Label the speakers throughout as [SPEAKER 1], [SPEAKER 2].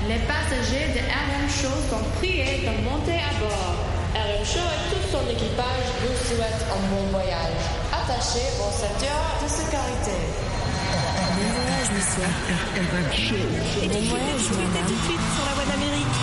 [SPEAKER 1] Les passagers de RM Show sont priés de monter à bord.
[SPEAKER 2] RM Show et tout son équipage vous souhaitent un bon voyage. Attachez vos ceintures de sécurité.
[SPEAKER 3] Bon voyage, monsieur.
[SPEAKER 4] RM Show.
[SPEAKER 3] Et bon voyage, madame.
[SPEAKER 5] Tout de suite sur la voie d'Amérique.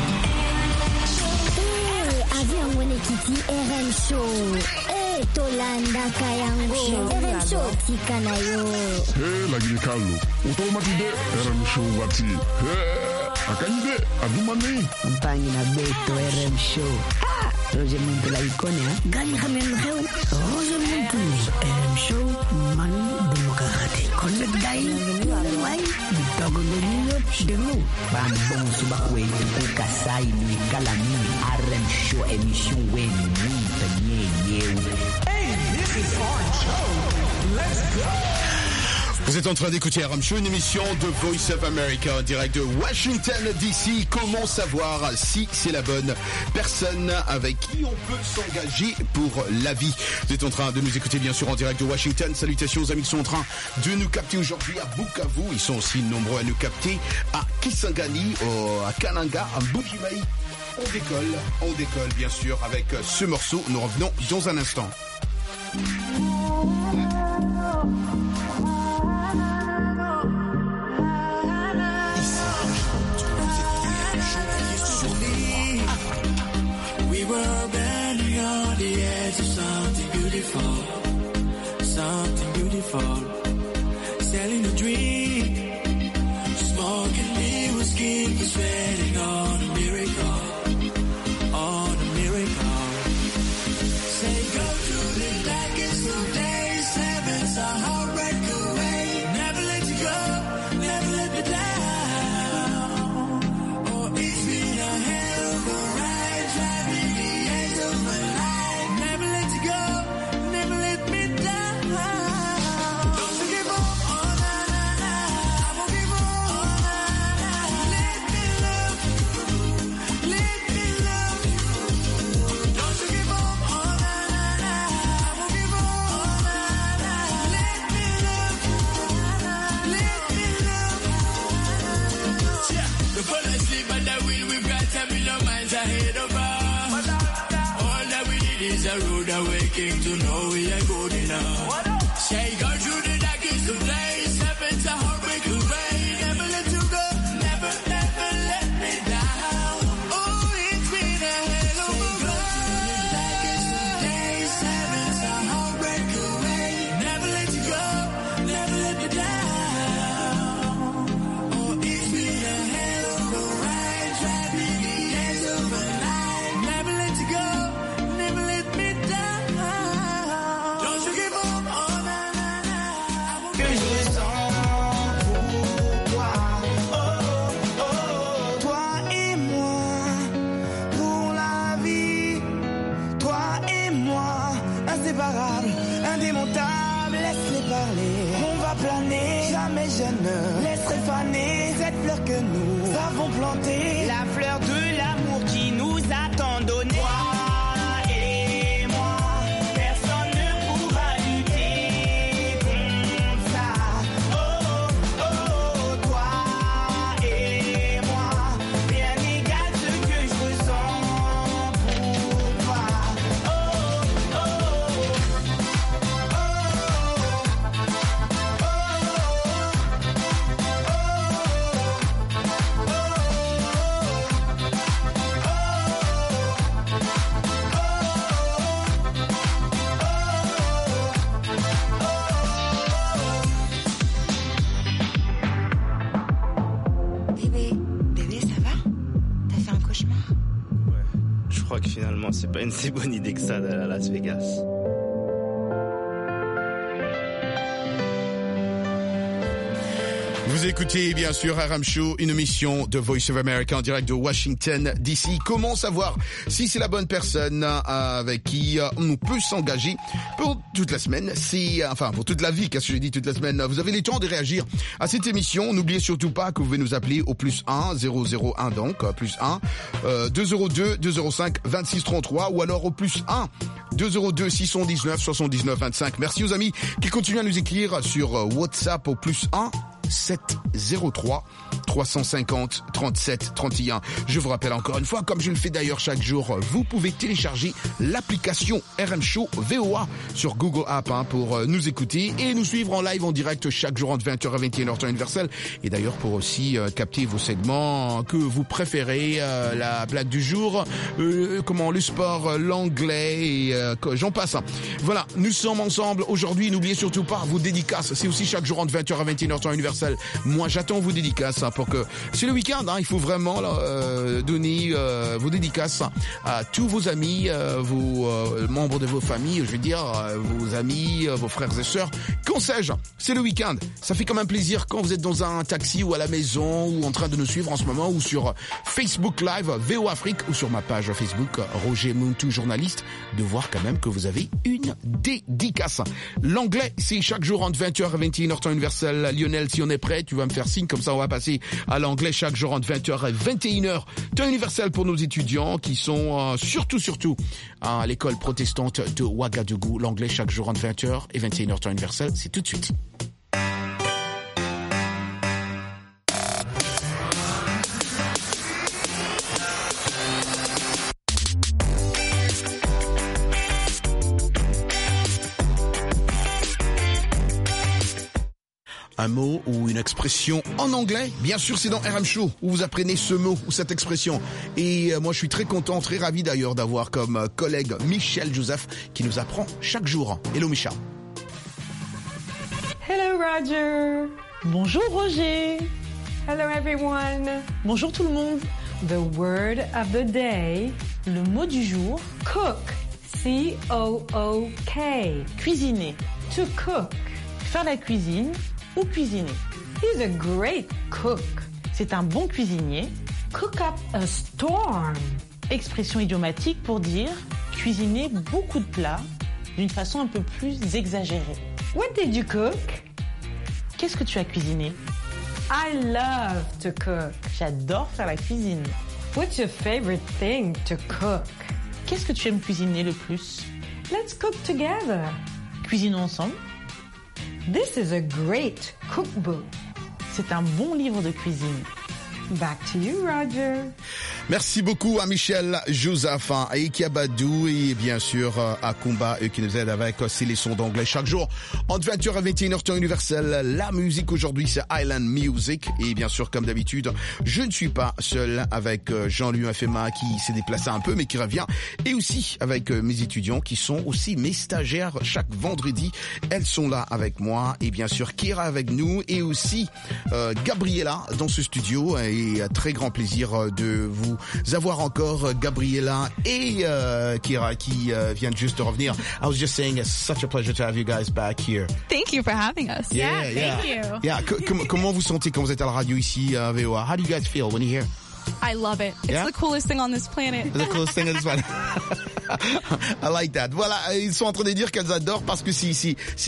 [SPEAKER 6] Avion Wenekiti RM Show. Tolanda Kayango. RM Show Tikanayo.
[SPEAKER 4] Lagi Carlo. Automatide RM Show wati. Akanyide adumani.
[SPEAKER 7] Mpangi na beto RM Show. Roger Muntu la ikone ha.
[SPEAKER 3] Gani khamen kheu. Roger Muntu. RM Show man demokrati. Connect dai. Wai. Bitogo nyo denu.
[SPEAKER 7] Ban bon suba kwetu kukasai ni kalami. RM Show emission wenu munta yeu.
[SPEAKER 8] Hey, this is Orange Show. Let's go.
[SPEAKER 9] Vous êtes en train d'écouter RM Show, une émission de Voice of America en direct de Washington DC. Comment savoir si c'est la bonne personne avec qui on peut s'engager pour la vie? Vous êtes en train de nous écouter bien sûr en direct de Washington. Salutations aux amis qui sont en train de nous capter aujourd'hui à Bukavu. Ils sont aussi nombreux à nous capter à Kisangani, à Kananga, à Mbujimayi. On décolle bien sûr avec ce morceau. Nous revenons dans un instant.
[SPEAKER 10] We were bending on the edge of something beautiful, selling a dream, smoking lit whiskey, sweating on a miracle. Say go through the darkest of days, heaven's a heartbreak away. Never let you go, never let me down. Oh, it's been a hell of a ride, driving the edge of my life. Never let you go, never let me down. Don't you give up, oh na na na, I won't give up, oh na na. Let me love, let me love. Don't you give up, oh na na na, I won't give up, oh na na. Let me love, let me love. Yeah, the bullets sleep at the wheel, we've got 10 million miles ahead of us. All that we need is a road awakening to know we are good enough. Say go through the darkest of days, heaven's a heartbreak away. Never let you go, never, never let me down. Oh, it's been a hell of a ride. Darkest of days, heaven's a heartbreak away. Never let you go, never let me down. Oh, it's been a hell of a ride, driving the edge of my life. Never let you go, never let me down. Don't you give up, oh na na na. Que je sens pour toi, toi et moi, pour la vie, toi et moi, inséparables, indémontables, laisse-les parler. On va planer, jamais je ne laisserai faner cette fleur que nous avons plantée, la fleur de l'amour qui nous a tant donné. Toi et moi, personne ne pourra lutter contre ça. Oh, oh, toi et moi, rien n'égale ce que je ressens pour toi. Oh, oh, oh,
[SPEAKER 3] Bébé, ça va? T'as fait un cauchemar?
[SPEAKER 11] Ouais, je crois que finalement, c'est pas une si bonne idée que ça d'aller à Las Vegas.
[SPEAKER 9] Vous écoutez bien sûr RM Show, une émission de Voice of America en direct de Washington DC. Comment savoir si c'est la bonne personne avec qui on peut s'engager pour toute la semaine, pour toute la vie, qu'est-ce que j'ai dit toute la semaine. Vous avez le temps de réagir à cette émission. N'oubliez surtout pas que vous pouvez nous appeler au +1 001 donc +1 202 205 26 33 ou alors au +1 202 619 79 25. Merci aux amis qui continuent à nous écrire sur WhatsApp au +1 703 350 37 31. Je vous rappelle encore une fois, comme je le fais d'ailleurs chaque jour, vous pouvez télécharger l'application RM Show VOA sur Google App pour nous écouter et nous suivre en live en direct chaque jour entre 20h à 21h temps universel. Et d'ailleurs pour aussi capter vos segments que vous préférez, la blague du jour, le sport, l'anglais et j'en passe. Voilà, nous sommes ensemble aujourd'hui. N'oubliez surtout pas vos dédicaces. C'est aussi chaque jour entre 20h à 21h temps universel. Moi, j'attends vos dédicaces pour que c'est le week-end. Il faut vraiment donner vos dédicaces à tous vos amis, vos membres de vos familles, je veux dire vos amis, vos frères et sœurs. Qu'en sais-je? C'est le week-end. Ça fait quand même plaisir quand vous êtes dans un taxi ou à la maison ou en train de nous suivre en ce moment ou sur Facebook Live, VO Afrique ou sur ma page Facebook Roger Muntu journaliste, de voir quand même que vous avez une dédicace. L'anglais, c'est chaque jour entre 20h et 21h temps universel. Lionel, si on est prêt, tu vas me faire signe, comme ça on va passer à l'anglais chaque jour entre 20h et 21h temps universel pour nos étudiants qui sont surtout à l'école protestante de Ouagadougou. L'anglais chaque jour entre 20h et 21h temps universel, c'est tout de suite. Un mot ou une expression en anglais, bien sûr c'est dans RM Show où vous apprenez ce mot ou cette expression. Et moi je suis très content, très ravi d'ailleurs d'avoir comme collègue Michel Joseph qui nous apprend chaque jour. Hello Michel.
[SPEAKER 5] Hello Roger.
[SPEAKER 12] Bonjour Roger.
[SPEAKER 5] Hello everyone.
[SPEAKER 12] Bonjour tout le monde.
[SPEAKER 5] The word of the day.
[SPEAKER 12] Le mot du jour.
[SPEAKER 5] Cook. C-O-O-K.
[SPEAKER 12] Cuisiner.
[SPEAKER 5] To cook.
[SPEAKER 12] Faire la cuisine ou cuisiner.
[SPEAKER 5] He's a great cook.
[SPEAKER 12] C'est un bon cuisinier.
[SPEAKER 5] Cook up a storm.
[SPEAKER 12] Expression idiomatique pour dire cuisiner beaucoup de plats d'une façon un peu plus exagérée.
[SPEAKER 5] What did you cook?
[SPEAKER 12] Qu'est-ce que tu as cuisiné?
[SPEAKER 5] I love to cook.
[SPEAKER 12] J'adore faire la cuisine.
[SPEAKER 5] What's your favorite thing to cook?
[SPEAKER 12] Qu'est-ce que tu aimes cuisiner le plus?
[SPEAKER 5] Let's cook together.
[SPEAKER 12] Cuisinons ensemble.
[SPEAKER 5] This is a great cookbook.
[SPEAKER 12] C'est un bon livre de cuisine.
[SPEAKER 5] Back to you, Roger.
[SPEAKER 9] Merci beaucoup à Michel Joseph, à Ekiabadou et bien sûr à Kumba, eux qui nous aident avec ces leçons d'anglais chaque jour. Entre 20h et 21h temps universel, la musique aujourd'hui c'est Island Music et bien sûr comme d'habitude, je ne suis pas seul avec Jean-Louis Afema qui s'est déplacé un peu mais qui revient et aussi avec mes étudiants qui sont aussi mes stagiaires chaque vendredi. Elles sont là avec moi et bien sûr Kira avec nous et aussi Gabriella dans ce studio et très grand plaisir de vous avoir encore Gabriella et Kira qui viennent juste de revenir. I was just saying it's such a pleasure to have you guys back here.
[SPEAKER 13] Thank you for having us.
[SPEAKER 9] Yeah,
[SPEAKER 13] thank you.
[SPEAKER 9] Yeah, comment vous sentez quand vous êtes à la radio ici à VOA? How do you guys feel when you're here?
[SPEAKER 13] I love it. It's the coolest thing on this planet.
[SPEAKER 9] The coolest thing on this planet. I like that. Voilà, ils sont en train de dire qu'elles adorent parce que c'est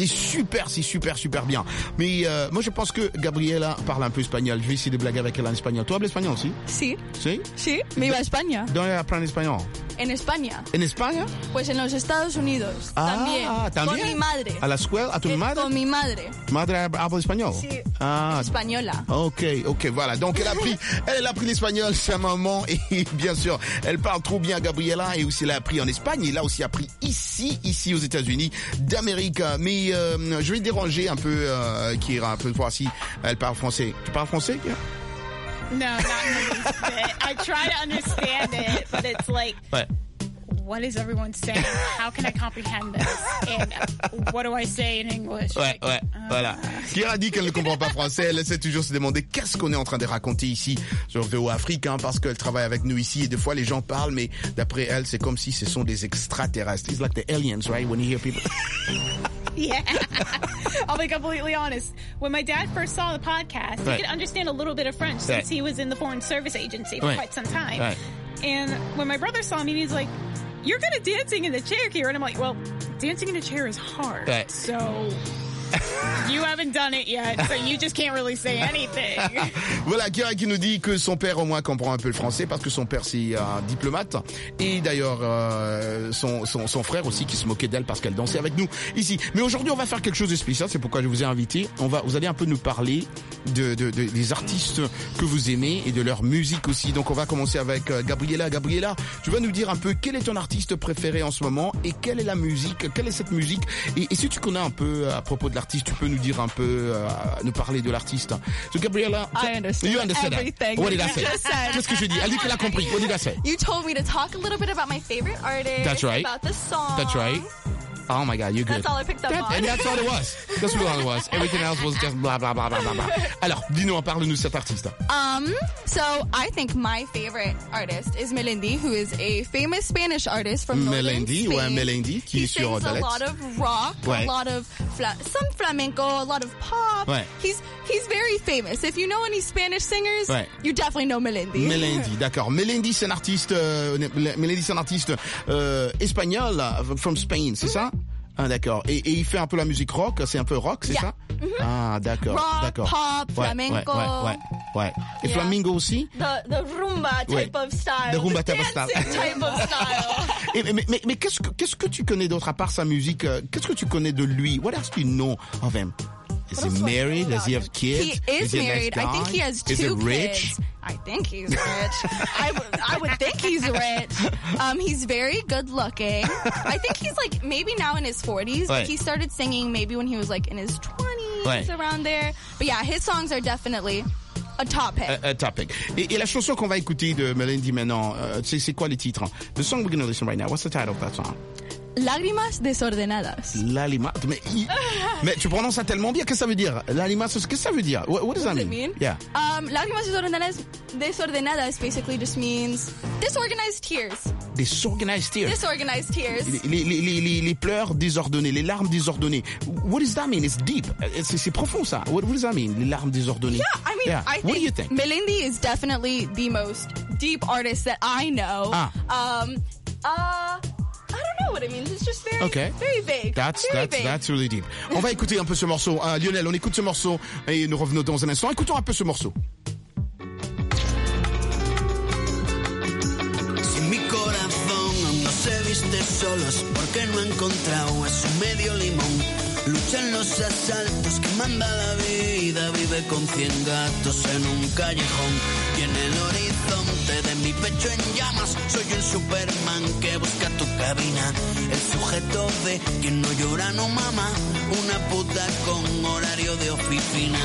[SPEAKER 9] super bien. Mais moi je pense que Gabriela parle un peu espagnol. Je vais essayer de blaguer avec elle en espagnol. ¿Tú hablas español, sí?
[SPEAKER 13] Sí.
[SPEAKER 9] ¿Sí?
[SPEAKER 13] Sí, me iba a España.
[SPEAKER 9] ¿Dónde aprendes español?
[SPEAKER 13] En España.
[SPEAKER 9] ¿En España?
[SPEAKER 13] Pues en los Estados Unidos.
[SPEAKER 9] ¿También?
[SPEAKER 13] Con mi madre.
[SPEAKER 9] ¿A la escuela? ¿A tu madre?
[SPEAKER 13] Con mi madre.
[SPEAKER 9] ¿Madre habla español?
[SPEAKER 13] Sí.
[SPEAKER 9] Ah.
[SPEAKER 13] Española.
[SPEAKER 9] Ok, voilà. Donc elle a appris l'espagnol, sa maman, et bien sûr, elle parle trop bien Gabriela, et aussi elle a appris en Espagne, et là aussi appris ici aux États-Unis d'Amérique. Mais je vais déranger un peu Kira, un peu voir si elle parle français. Tu parles français, Kira?
[SPEAKER 14] No, not in the least bit. I try to understand it, but it's like, what is everyone saying? How can I comprehend this? And what do I say in English?
[SPEAKER 9] Voilà. Kira dit qu'elle ne comprend pas français. Elle essaie toujours de se demander qu'est-ce qu'on est en train de raconter ici sur VO Afrique, parce qu'elle travaille avec nous ici et des fois les gens parlent, mais d'après elle, c'est comme si ce sont des extraterrestres. It's like the aliens, right? When you hear people.
[SPEAKER 14] Yeah. I'll be completely honest. When my dad first saw the podcast, he could understand a little bit of French since he was in the Foreign Service Agency for quite some time.
[SPEAKER 9] Right.
[SPEAKER 14] And when my brother saw me, he was like, "You're good at dancing in the chair, Kira." And I'm like, well, dancing in a chair is hard.
[SPEAKER 9] Right.
[SPEAKER 14] So You haven't done it yet, so you just can't really say anything.
[SPEAKER 9] Voilà, Kira qui nous dit que son père au moins comprend un peu le français parce que son père c'est un diplomate et d'ailleurs son frère aussi qui se moquait d'elle parce qu'elle dansait avec nous ici. Mais aujourd'hui on va faire quelque chose de spécial, c'est pourquoi je vous ai invité. Vous allez un peu nous parler des artistes que vous aimez et de leur musique aussi. Donc on va commencer avec Gabriela. Gabriela, tu vas nous dire un peu quel est ton artiste préféré en ce moment et quelle est cette musique et si tu connais un peu à propos de l'artiste, tu peux nous dire un peu, nous parler de l'artiste. So Gabriela,
[SPEAKER 13] I understand everything.
[SPEAKER 9] What did I
[SPEAKER 13] you
[SPEAKER 9] say?
[SPEAKER 13] just said.
[SPEAKER 9] Qu'est-ce que je dis? Elle dit qu'elle a compris. What did I say?
[SPEAKER 13] You told me to talk a little bit about my favorite artist.
[SPEAKER 9] That's right.
[SPEAKER 13] About the song.
[SPEAKER 9] That's right. Oh my God, you're good.
[SPEAKER 13] That's all I picked up on.
[SPEAKER 9] And that's all it was. That's all it was. Everything else was just blah, blah, blah, blah, blah, blah. Alors, dis-nous, parle-nous de cet artiste.
[SPEAKER 13] So I think my favorite artist is Melendi, who is a famous Spanish artist from northern Spain.
[SPEAKER 9] Ouais, Melendi, qui est sur
[SPEAKER 13] He sings a lot of rock,
[SPEAKER 9] ouais.
[SPEAKER 13] a lot of some flamenco, a lot of pop.
[SPEAKER 9] Ouais.
[SPEAKER 13] He's very famous. If you know any Spanish singers,
[SPEAKER 9] ouais.
[SPEAKER 13] you definitely know Melendi.
[SPEAKER 9] Melendi, d'accord. Melendi, c'est un artiste, espagnol, from Spain, c'est ça? Ah, d'accord. Et il fait un peu la musique rock, c'est un peu rock, c'est ça? Ah, d'accord.
[SPEAKER 13] Rock,
[SPEAKER 9] d'accord.
[SPEAKER 13] pop, flamenco.
[SPEAKER 9] Ouais. Et flamenco aussi?
[SPEAKER 13] The rumba type of style.
[SPEAKER 9] The rumba type of style.
[SPEAKER 13] Type of style.
[SPEAKER 9] Mais qu'est-ce que tu connais d'autre à part sa musique? Qu'est-ce que tu connais de lui? What else do you know of him? Is he married? Does he have kids?
[SPEAKER 13] He is
[SPEAKER 9] he
[SPEAKER 13] married.
[SPEAKER 9] A nice guy?
[SPEAKER 13] I think he has 2
[SPEAKER 9] Is he rich?
[SPEAKER 13] kids. I think he's rich. I would think he's rich. He's very good looking. I think he's like maybe now in his 40s.
[SPEAKER 9] Ouais.
[SPEAKER 13] He started singing maybe when he was like in his 20s,
[SPEAKER 9] ouais.
[SPEAKER 13] around there. But yeah, his songs are definitely a top hit.
[SPEAKER 9] A top hit. Et la chanson qu'on va écouter de Melendi maintenant, c'est quoi les titres? The song we're going to listen right now, what's the title of that song?
[SPEAKER 13] Lágrimas desordenadas.
[SPEAKER 9] Lágrimas. Mais tu prononces ça tellement bien. Qu'est-ce que ça veut dire? Lágrimas, qu'est-ce que ça veut dire? What does that mean? Yeah.
[SPEAKER 13] Lágrimas desordenadas basically just means disorganized tears.
[SPEAKER 9] Disorganized tears.
[SPEAKER 13] Disorganized tears.
[SPEAKER 9] Les pleurs désordonnées, les larmes désordonnées. What does that mean? It's deep. C'est profond ça. What does that mean? Les larmes désordonnées.
[SPEAKER 13] Yeah, I mean, I
[SPEAKER 9] What do you think?
[SPEAKER 13] Melendi is definitely the most deep artist that I know. I don't know what it means. It's just very vague.
[SPEAKER 9] That's really deep. On va écouter un peu ce morceau. Lionel, on écoute ce morceau et nous revenons dans un instant. Écoutons un peu ce morceau.
[SPEAKER 10] Si mi corazón aún no se viste solo es porque no ha encontrado a su medio limón. Lucha en los asaltos que manda la vida, vive con 100 gatos en un callejón. Y en el horizonte de mi pecho en llamas, soy un Superman que busca tu cabina. El sujeto de quien no llora no mama, una puta con horario de oficina.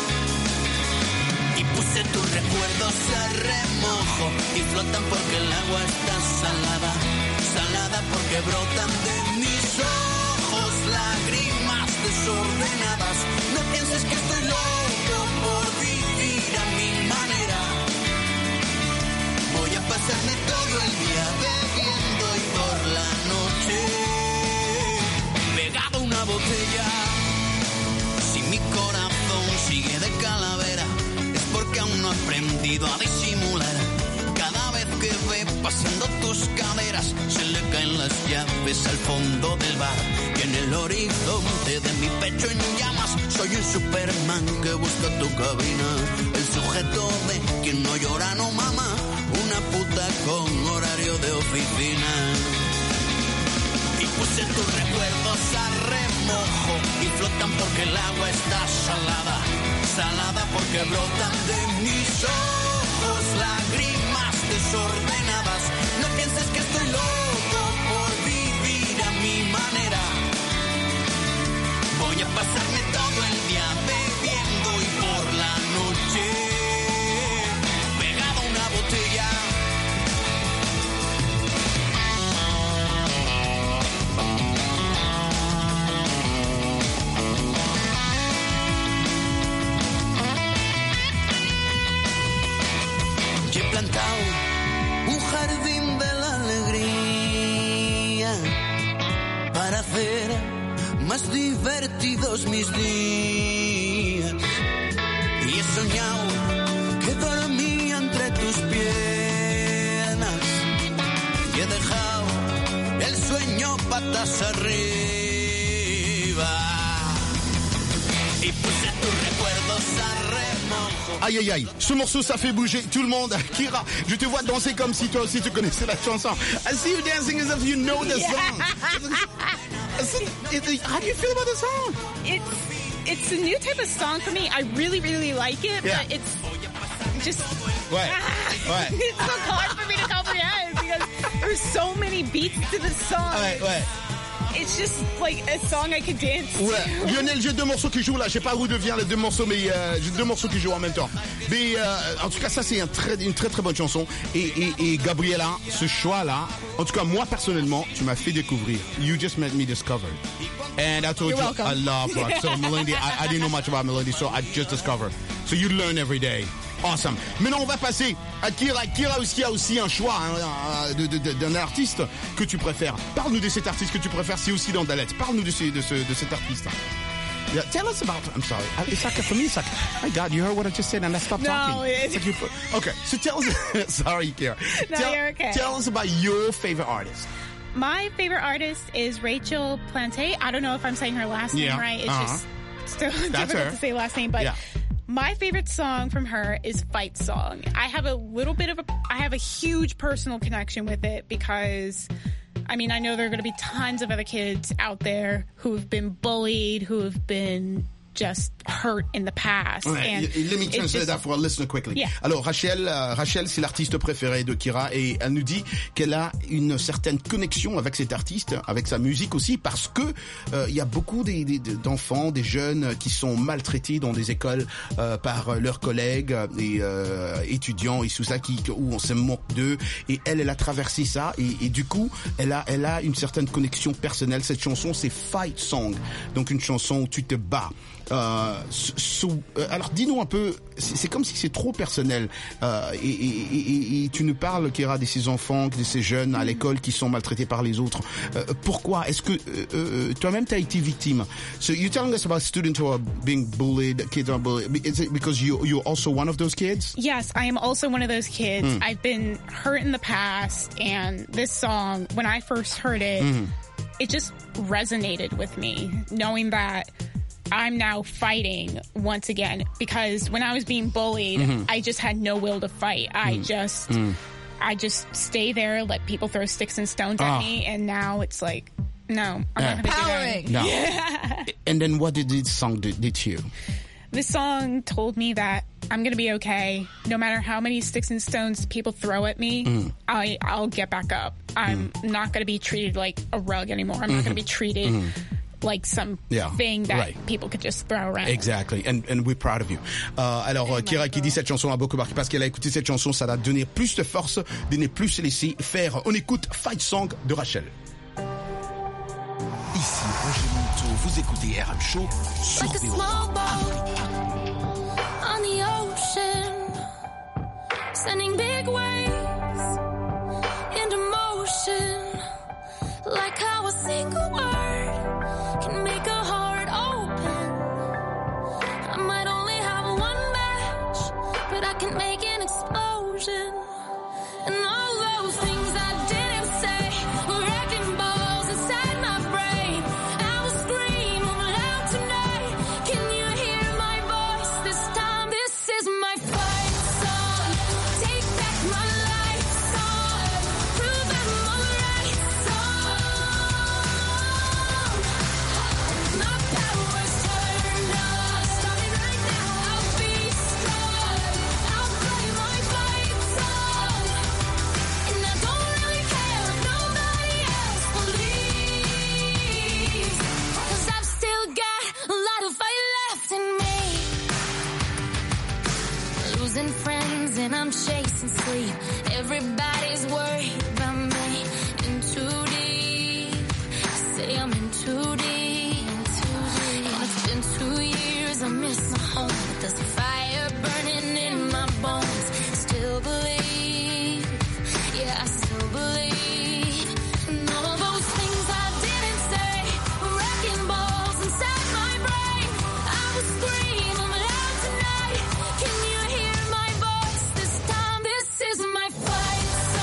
[SPEAKER 10] Y puse tus recuerdos a remojo y flotan porque el agua está salada. Salada porque brotan de mis ojos lágrimas desordenadas. No pienses que estoy loco por vivir a mi manera. Voy a pasarme todo el día bebiendo y por la noche pegado a una botella. Si mi corazón sigue de calavera es porque aún no he aprendido a disimular. Cada vez que ve pasando tus caderas se le caen las llaves al fondo del bar. Y en el horizonte de mi pecho en llamas soy un Superman que busca tu cabina. El sujeto de quien no llora no mama, una puta con horario de oficina. Y puse tus recuerdos a remojo y flotan porque el agua está salada. Salada porque brotan de mis ojos lágrimas desordenadas. No pienses que estoy loco por vivir a mi manera. Voy a pasarme todo el día bebiendo y por la noche pegado a una botella. Y he plantado un jardín de la alegría para hacer más divertidos mis días. Y he soñado que dormía entre tus piernas y he dejado el sueño patas arriba.
[SPEAKER 9] Aïe aïe aïe, ce morceau ça fait bouger tout le monde. Kira, je te vois danser comme si toi aussi tu connaissais la chanson. I see you dancing as if you know the song. How do you feel about the song?
[SPEAKER 14] It's a new type of song for me. I really, really like it, but it's just...
[SPEAKER 9] Ouais.
[SPEAKER 14] It's so hard for me to comprehend because there's so many beats to the song.
[SPEAKER 9] Ouais.
[SPEAKER 14] It's just like a song I could dance to.
[SPEAKER 9] Ouais. Lionel, j'ai 2 morceaux qui jouent là. Je sais pas où devient les 2 morceaux, mais j'ai 2 morceaux qui jouent en même temps. Mais en tout cas, ça c'est une très très bonne chanson. Et Gabriella, ce choix-là, en tout cas moi personnellement, tu m'as fait découvrir. You just made me discover. And I told
[SPEAKER 14] You're
[SPEAKER 9] you
[SPEAKER 14] welcome.
[SPEAKER 9] I love rock. So Melody, I didn't know much about Melody, so I just discovered. So you learn every day. Awesome. Maintenant, on va passer à Kira. Kira aussi a aussi un choix d'un artiste que tu préfères. Parle-nous de cet artiste que tu préfères. C'est aussi dans Dalet. Parle-nous de cet artiste. Yeah, tell us about. I'm sorry. It's like for me. It's like, my God, you heard what I just said, and I stopped talking. It's like okay. So tell us. Sorry, Kira.
[SPEAKER 14] No, you're okay.
[SPEAKER 9] Tell us about your favorite artist.
[SPEAKER 14] My favorite artist is Rachel Plante. I don't know if I'm saying her last name right. It's just still difficult to say last name, but my favorite song from her is Fight Song. I have a huge personal connection with it because, I mean, I know there are going to be tons of other kids out there who have been bullied, who have been just hurt in the past.
[SPEAKER 9] Ouais, let me translate that for a listener quickly.
[SPEAKER 14] Yeah.
[SPEAKER 9] Alors Rachel, c'est l'artiste préférée de Kira et elle nous dit qu'elle a une certaine connexion avec cet artiste, avec sa musique aussi, parce que il y a beaucoup d'enfants, des jeunes qui sont maltraités dans des écoles par leurs collègues et étudiants et tout ça où on se moque d'eux, et elle a traversé ça et du coup elle a une certaine connexion personnelle. Cette chanson c'est Fight Song, donc une chanson où tu te bats. Alors dis-nous un peu, c'est comme si c'est trop personnel et tu nous parles, Kira, de ces enfants, de ces jeunes à l'école qui sont maltraités par les autres. Pourquoi? Est-ce que toi-même t'as été victime? So you're telling us about students who are being bullied, kids are bullied. Is it because you're also one of those kids?
[SPEAKER 14] Yes, I am also one of those kids. I've been hurt in the past, and this song, when I first heard it, it just resonated with me, knowing that I'm now fighting once again, because when I was being bullied, I just had no will to fight. I just stay there, let people throw sticks and stones at me, and now it's like, no, I'm not going to do that.
[SPEAKER 9] No.
[SPEAKER 14] Yeah.
[SPEAKER 9] And then what did this song do to you?
[SPEAKER 14] This song told me that I'm going to be okay. No matter how many sticks and stones people throw at me, I'll get back up. I'm not going to be treated like a rug anymore. I'm not going to be treated like some thing that people could just throw around.
[SPEAKER 9] Exactly, and we're proud of you. Alors Kira qui dit cette chanson a beaucoup marqué parce qu'elle a écouté cette chanson, ça l'a donné plus de force de ne plus se laisser faire. On écoute Fight Song de Rachel.
[SPEAKER 15] Ici Roger Monteau, vous écoutez RM Show sur
[SPEAKER 16] Like a small boat on the ocean, sending big waves into motion, like how a single word can make a heart open. I might only have one match, but I can make an explosion. And all those things I didn't say were wrecking balls inside my brain. I will scream loud tonight. Can you hear my voice this time? This is my fight song. Take back my life song. Prove I'm alright song. My power's turned on. Starting right now, I'll be strong. I'll play my fight song. And I don't really care if nobody else believes, 'cause I've still got a lot of fight left in me. Losing friends and I'm chasing sleep. Everybody's worried about me. In too deep. Say I'm in too deep. And it's been 2 years, I miss my home. But there's a fire burning in my bones. Still believe. Yeah, I still believe. And all of those things I didn't say were wrecking balls inside my brain. I will scream loud tonight. Can you hear my voice this time? This is my fight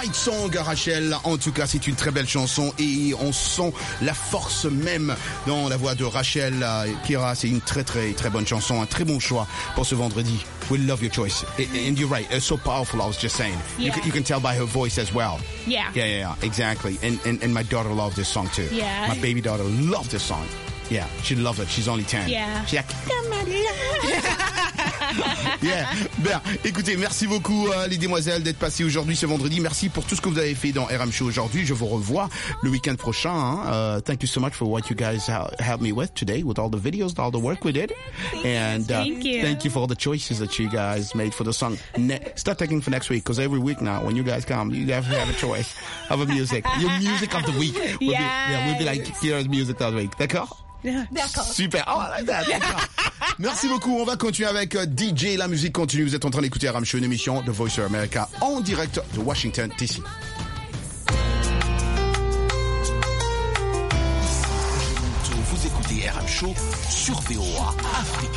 [SPEAKER 9] Great song, Rachel. En tout cas, c'est une très belle chanson et on sent la force même dans la voix de Rachel. Kira, c'est une très très très bonne chanson, un très bon choix pour ce vendredi. We love your choice. And you're right, it's so powerful, I was just saying.
[SPEAKER 14] Yeah.
[SPEAKER 9] You can tell by her voice as well.
[SPEAKER 14] Yeah.
[SPEAKER 9] Yeah, exactly. And my daughter loves this song too.
[SPEAKER 14] Yeah.
[SPEAKER 9] My baby daughter loves this song. Yeah, she loves it. She's only 10.
[SPEAKER 14] Yeah.
[SPEAKER 9] She's like, yeah. Bien, écoutez, merci beaucoup les demoiselles d'être passées aujourd'hui ce vendredi. Merci pour tout ce que vous avez fait dans RM Show aujourd'hui. Je vous revois le week-end prochain. Hein. Thank you so much for what you guys helped me with today, with all the videos, all the work we did. And
[SPEAKER 14] Thank you.
[SPEAKER 9] Thank you for the choices that you guys made for the song. Start taking for next week, because every week now when you guys come, you guys have a choice of a music. Your music of the week will be like Kira's music of the week. D'accord?
[SPEAKER 14] D'accord.
[SPEAKER 9] Super. Oh, I like that. Merci beaucoup. On va continuer avec DJ. La musique continue. Vous êtes en train d'écouter RM Show, une émission de Voice of America en direct de Washington, D.C.
[SPEAKER 15] Vous écoutez RM Show sur VOA Afrique.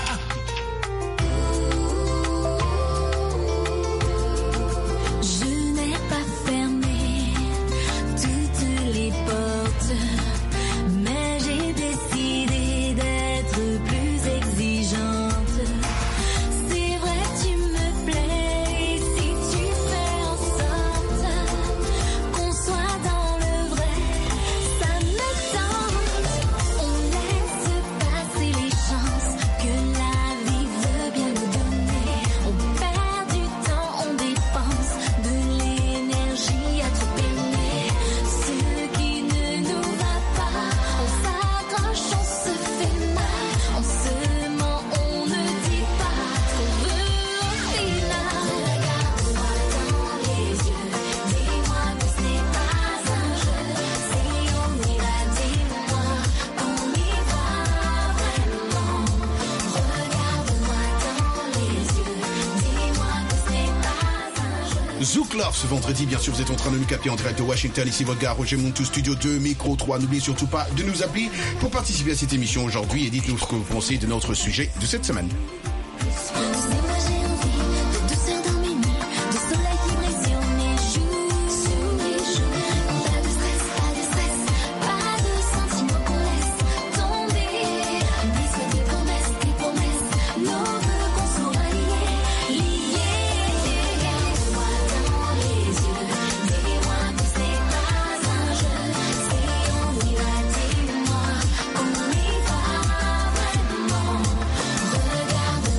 [SPEAKER 16] Je n'ai pas fermé toutes les portes, mais j'ai décidé d'être plus exigeante. C'est vrai, tu me plais, et si tu fais en sorte qu'on soit dans le vrai, ça me tente. On laisse passer les chances que la vie veut bien nous donner. On perd du temps, on dépense de l'énergie à trop aimer. Ce qui ne nous va pas, on s'accroche, on se fait mal. On se ment, on ne dit pas trop heureux au final. Regarde-moi dans les yeux, dis-moi que ce n'est pas un jeu. Si on y va, dis-moi qu'on y va vraiment. Regarde-moi dans les yeux, dis-moi que ce n'est pas un jeu.
[SPEAKER 9] Zouk Love ce vendredi, bien sûr, vous êtes en train de nous capter en direct de Washington. Ici votre gars Roger Montou, Studio 2, Micro 3. N'oubliez surtout pas de nous appeler pour participer à cette émission aujourd'hui et dites-nous ce que vous pensez de notre sujet de cette semaine.
[SPEAKER 16] Tu sais, moi j'ai envie de douceur dans mes nuits, de soleil qui brille sur mes joues, sur mes joues. Pas de stress, pas de sentiments qu'on laisse tomber. Dis soit tes promesses, nos vœux qu'on soit liés. Regarde-moi dans les yeux, dis-moi que ce n'est pas un jeu. Si on y va, dis-moi qu'on y va vraiment. Regarde-moi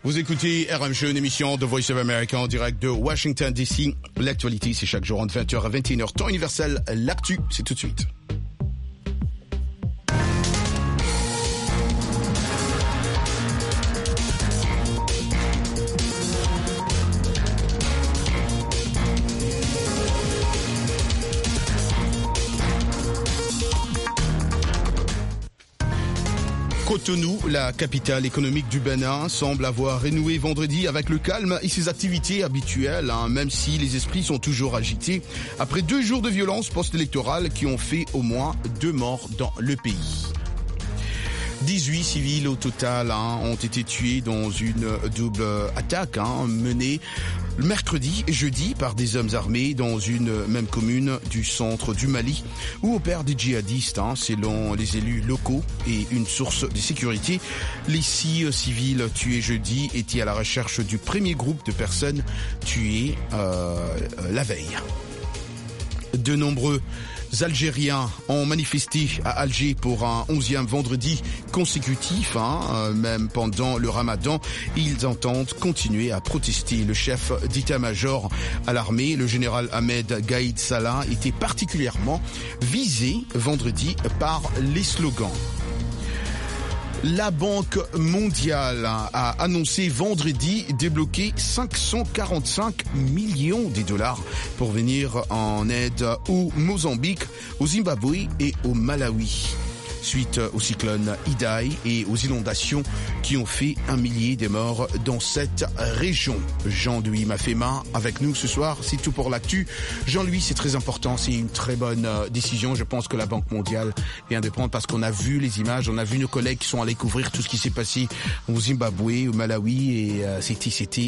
[SPEAKER 9] Vous écoutez RM Show, une émission de Voice of America en direct de Washington DC. L'actualité, c'est chaque jour entre 20h à 21h, temps universel. L'actu, c'est tout de suite. Cotonou, la capitale économique du Bénin, semble avoir renoué vendredi avec le calme et ses activités habituelles, même si les esprits sont toujours agités après 2 jours de violence post-électorale qui ont fait au moins 2 morts dans le pays. 18 civils au total ont été tués dans une double attaque menée mercredi et jeudi par des hommes armés dans une même commune du centre du Mali où opèrent des djihadistes, selon les élus locaux et une source de sécurité. Les 6 civils tués jeudi étaient à la recherche du premier groupe de personnes tuées la veille. De nombreux Algériens ont manifesté à Alger pour un 11e vendredi consécutif, même pendant le Ramadan. Ils entendent continuer à protester. Le chef d'état-major à l'armée, le général Ahmed Gaïd Salah, était particulièrement visé vendredi par les slogans. La Banque mondiale a annoncé vendredi débloquer 545 millions de dollars pour venir en aide au Mozambique, au Zimbabwe et au Malawi, suite au cyclone Idai et aux inondations qui ont fait 1 millier de morts dans cette région. Jean-Louis Mafema avec nous ce soir, c'est tout pour l'actu. Jean-Louis, c'est très important, c'est une très bonne décision. Je pense que la Banque mondiale vient de prendre parce qu'on a vu les images, on a vu nos collègues qui sont allés couvrir tout ce qui s'est passé au Zimbabwe, au Malawi et c'était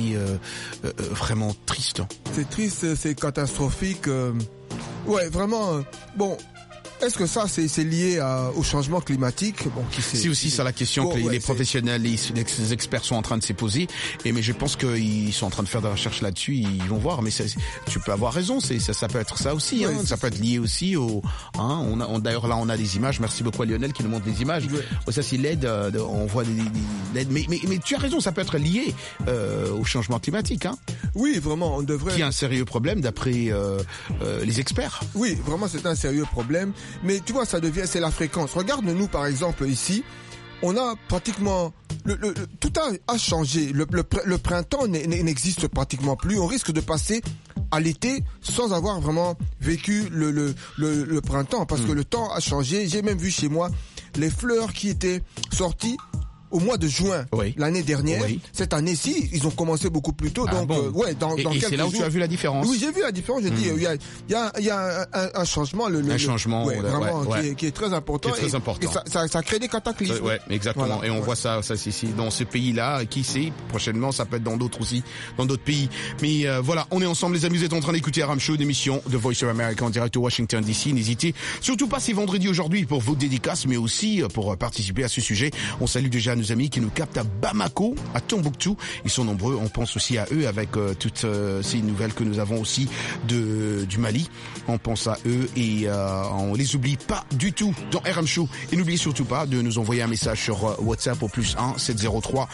[SPEAKER 9] vraiment triste.
[SPEAKER 17] C'est triste, c'est catastrophique. Ouais, vraiment. Bon. Est-ce que ça, c'est lié au changement climatique?
[SPEAKER 9] C'est aussi ça la question que les professionnels, les experts sont en train de se poser. Mais je pense qu'ils sont en train de faire des recherches là-dessus. Ils vont voir. Mais tu peux avoir raison. Ça peut être ça aussi. Ça peut être lié aussi au. D'ailleurs là, on a des images. Merci beaucoup à Lionel qui nous montre des images. Ça c'est l'aide. On voit l'aide. Mais tu as raison. Ça peut être lié au changement climatique.
[SPEAKER 17] Oui, vraiment, on devrait.
[SPEAKER 9] Qui est un sérieux problème d'après les experts.
[SPEAKER 17] Oui, vraiment, c'est un sérieux problème. Mais tu vois, c'est la fréquence. Regarde-nous par exemple ici, on a pratiquement tout a changé. Le printemps n'existe pratiquement plus. On risque de passer à l'été sans avoir vraiment vécu le printemps parce que le temps a changé. J'ai même vu chez moi les fleurs qui étaient sorties au mois de juin l'année dernière. Cette année-ci, ils ont commencé beaucoup plus tôt. Donc, dans quelques jours.
[SPEAKER 9] C'est là où tu as vu la différence.
[SPEAKER 17] Oui, j'ai vu la différence. J'ai dit, il y a un changement.
[SPEAKER 9] Un changement,
[SPEAKER 17] vraiment, qui est très important.
[SPEAKER 9] Qui est très important.
[SPEAKER 17] Et ça crée des cataclysmes.
[SPEAKER 9] Ouais, exactement. Voilà, et on voit ça c'est dans ce pays-là. Qui sait, prochainement, ça peut être dans d'autres aussi, dans d'autres pays. Mais voilà, on est ensemble, les amis. Vous êtes en train d'écouter RM Show, d'émission de Voice of America en direct de Washington DC. N'hésitez surtout pas, c'est vendredi aujourd'hui pour vos dédicaces, mais aussi pour participer à ce sujet. On salue déjà nos amis qui nous captent à Bamako, à Tombouctou. Ils sont nombreux. On pense aussi à eux avec toutes ces nouvelles que nous avons aussi du Mali. On pense à eux et on les oublie pas du tout dans RM Show. Et n'oubliez surtout pas de nous envoyer un message sur WhatsApp au +1 703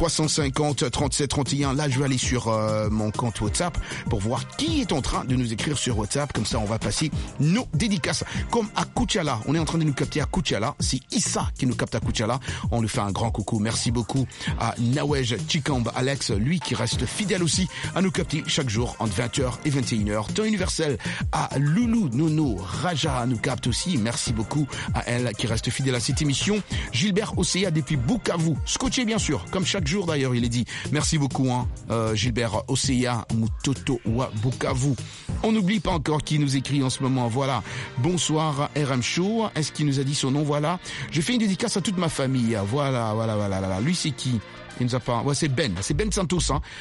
[SPEAKER 9] 350 37 31. Là, je vais aller sur mon compte WhatsApp pour voir qui est en train de nous écrire sur WhatsApp. Comme ça, on va passer nos dédicaces. Comme à Kuchala. On est en train de nous capter à Kuchala. C'est Issa qui nous capte à Kuchala. On lui fait un grand coucou. Merci beaucoup à Nawej Chikamb Alex, lui qui reste fidèle aussi à nous capter chaque jour entre 20h et 21h. Temps universel à Loulou Nono Raja nous capte aussi. Merci beaucoup à elle qui reste fidèle à cette émission. Gilbert Océa depuis Bukavu. Scotché bien sûr, comme chaque jour d'ailleurs il est dit. Merci beaucoup Gilbert Océa Mutoto wa Bukavu. On n'oublie pas encore qui nous écrit en ce moment. Voilà. Bonsoir RM Show. Est-ce qu'il nous a dit son nom? Voilà. Je fais une dédicace à toute ma famille. Voilà. Lui, c'est qui? Il nous a pas. Ouais, c'est Ben Santos,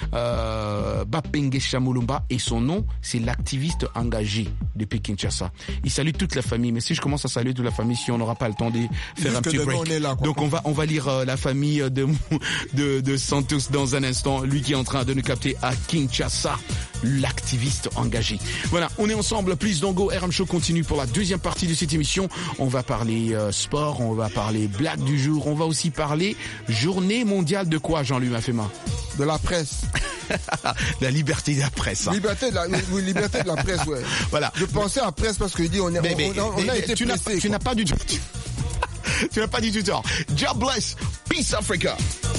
[SPEAKER 9] Bapenge Chamulumba, et son nom, c'est l'activiste engagé depuis Kinshasa. Il salue toute la famille, mais si je commence à saluer toute la famille, si on n'aura pas le temps de faire un petit break. Donc on va lire la famille de Santos dans un instant, lui qui est en train de nous capter à Kinshasa, l'activiste engagé. Voilà, on est ensemble, Please Don't Go. RM Show continue pour la deuxième partie de cette émission. On va parler sport, on va parler blague du jour, on va aussi parler journée mondiale de quoi, Jean-Louis Mafema?
[SPEAKER 17] De la presse.
[SPEAKER 9] La liberté de la presse. Hein.
[SPEAKER 17] Liberté de la presse, ouais.
[SPEAKER 9] Voilà.
[SPEAKER 17] Je pensais à presse parce que on a été pressé.
[SPEAKER 9] Tu n'as pas du tout. Tu n'as pas du tout tort. God bless. Peace Africa.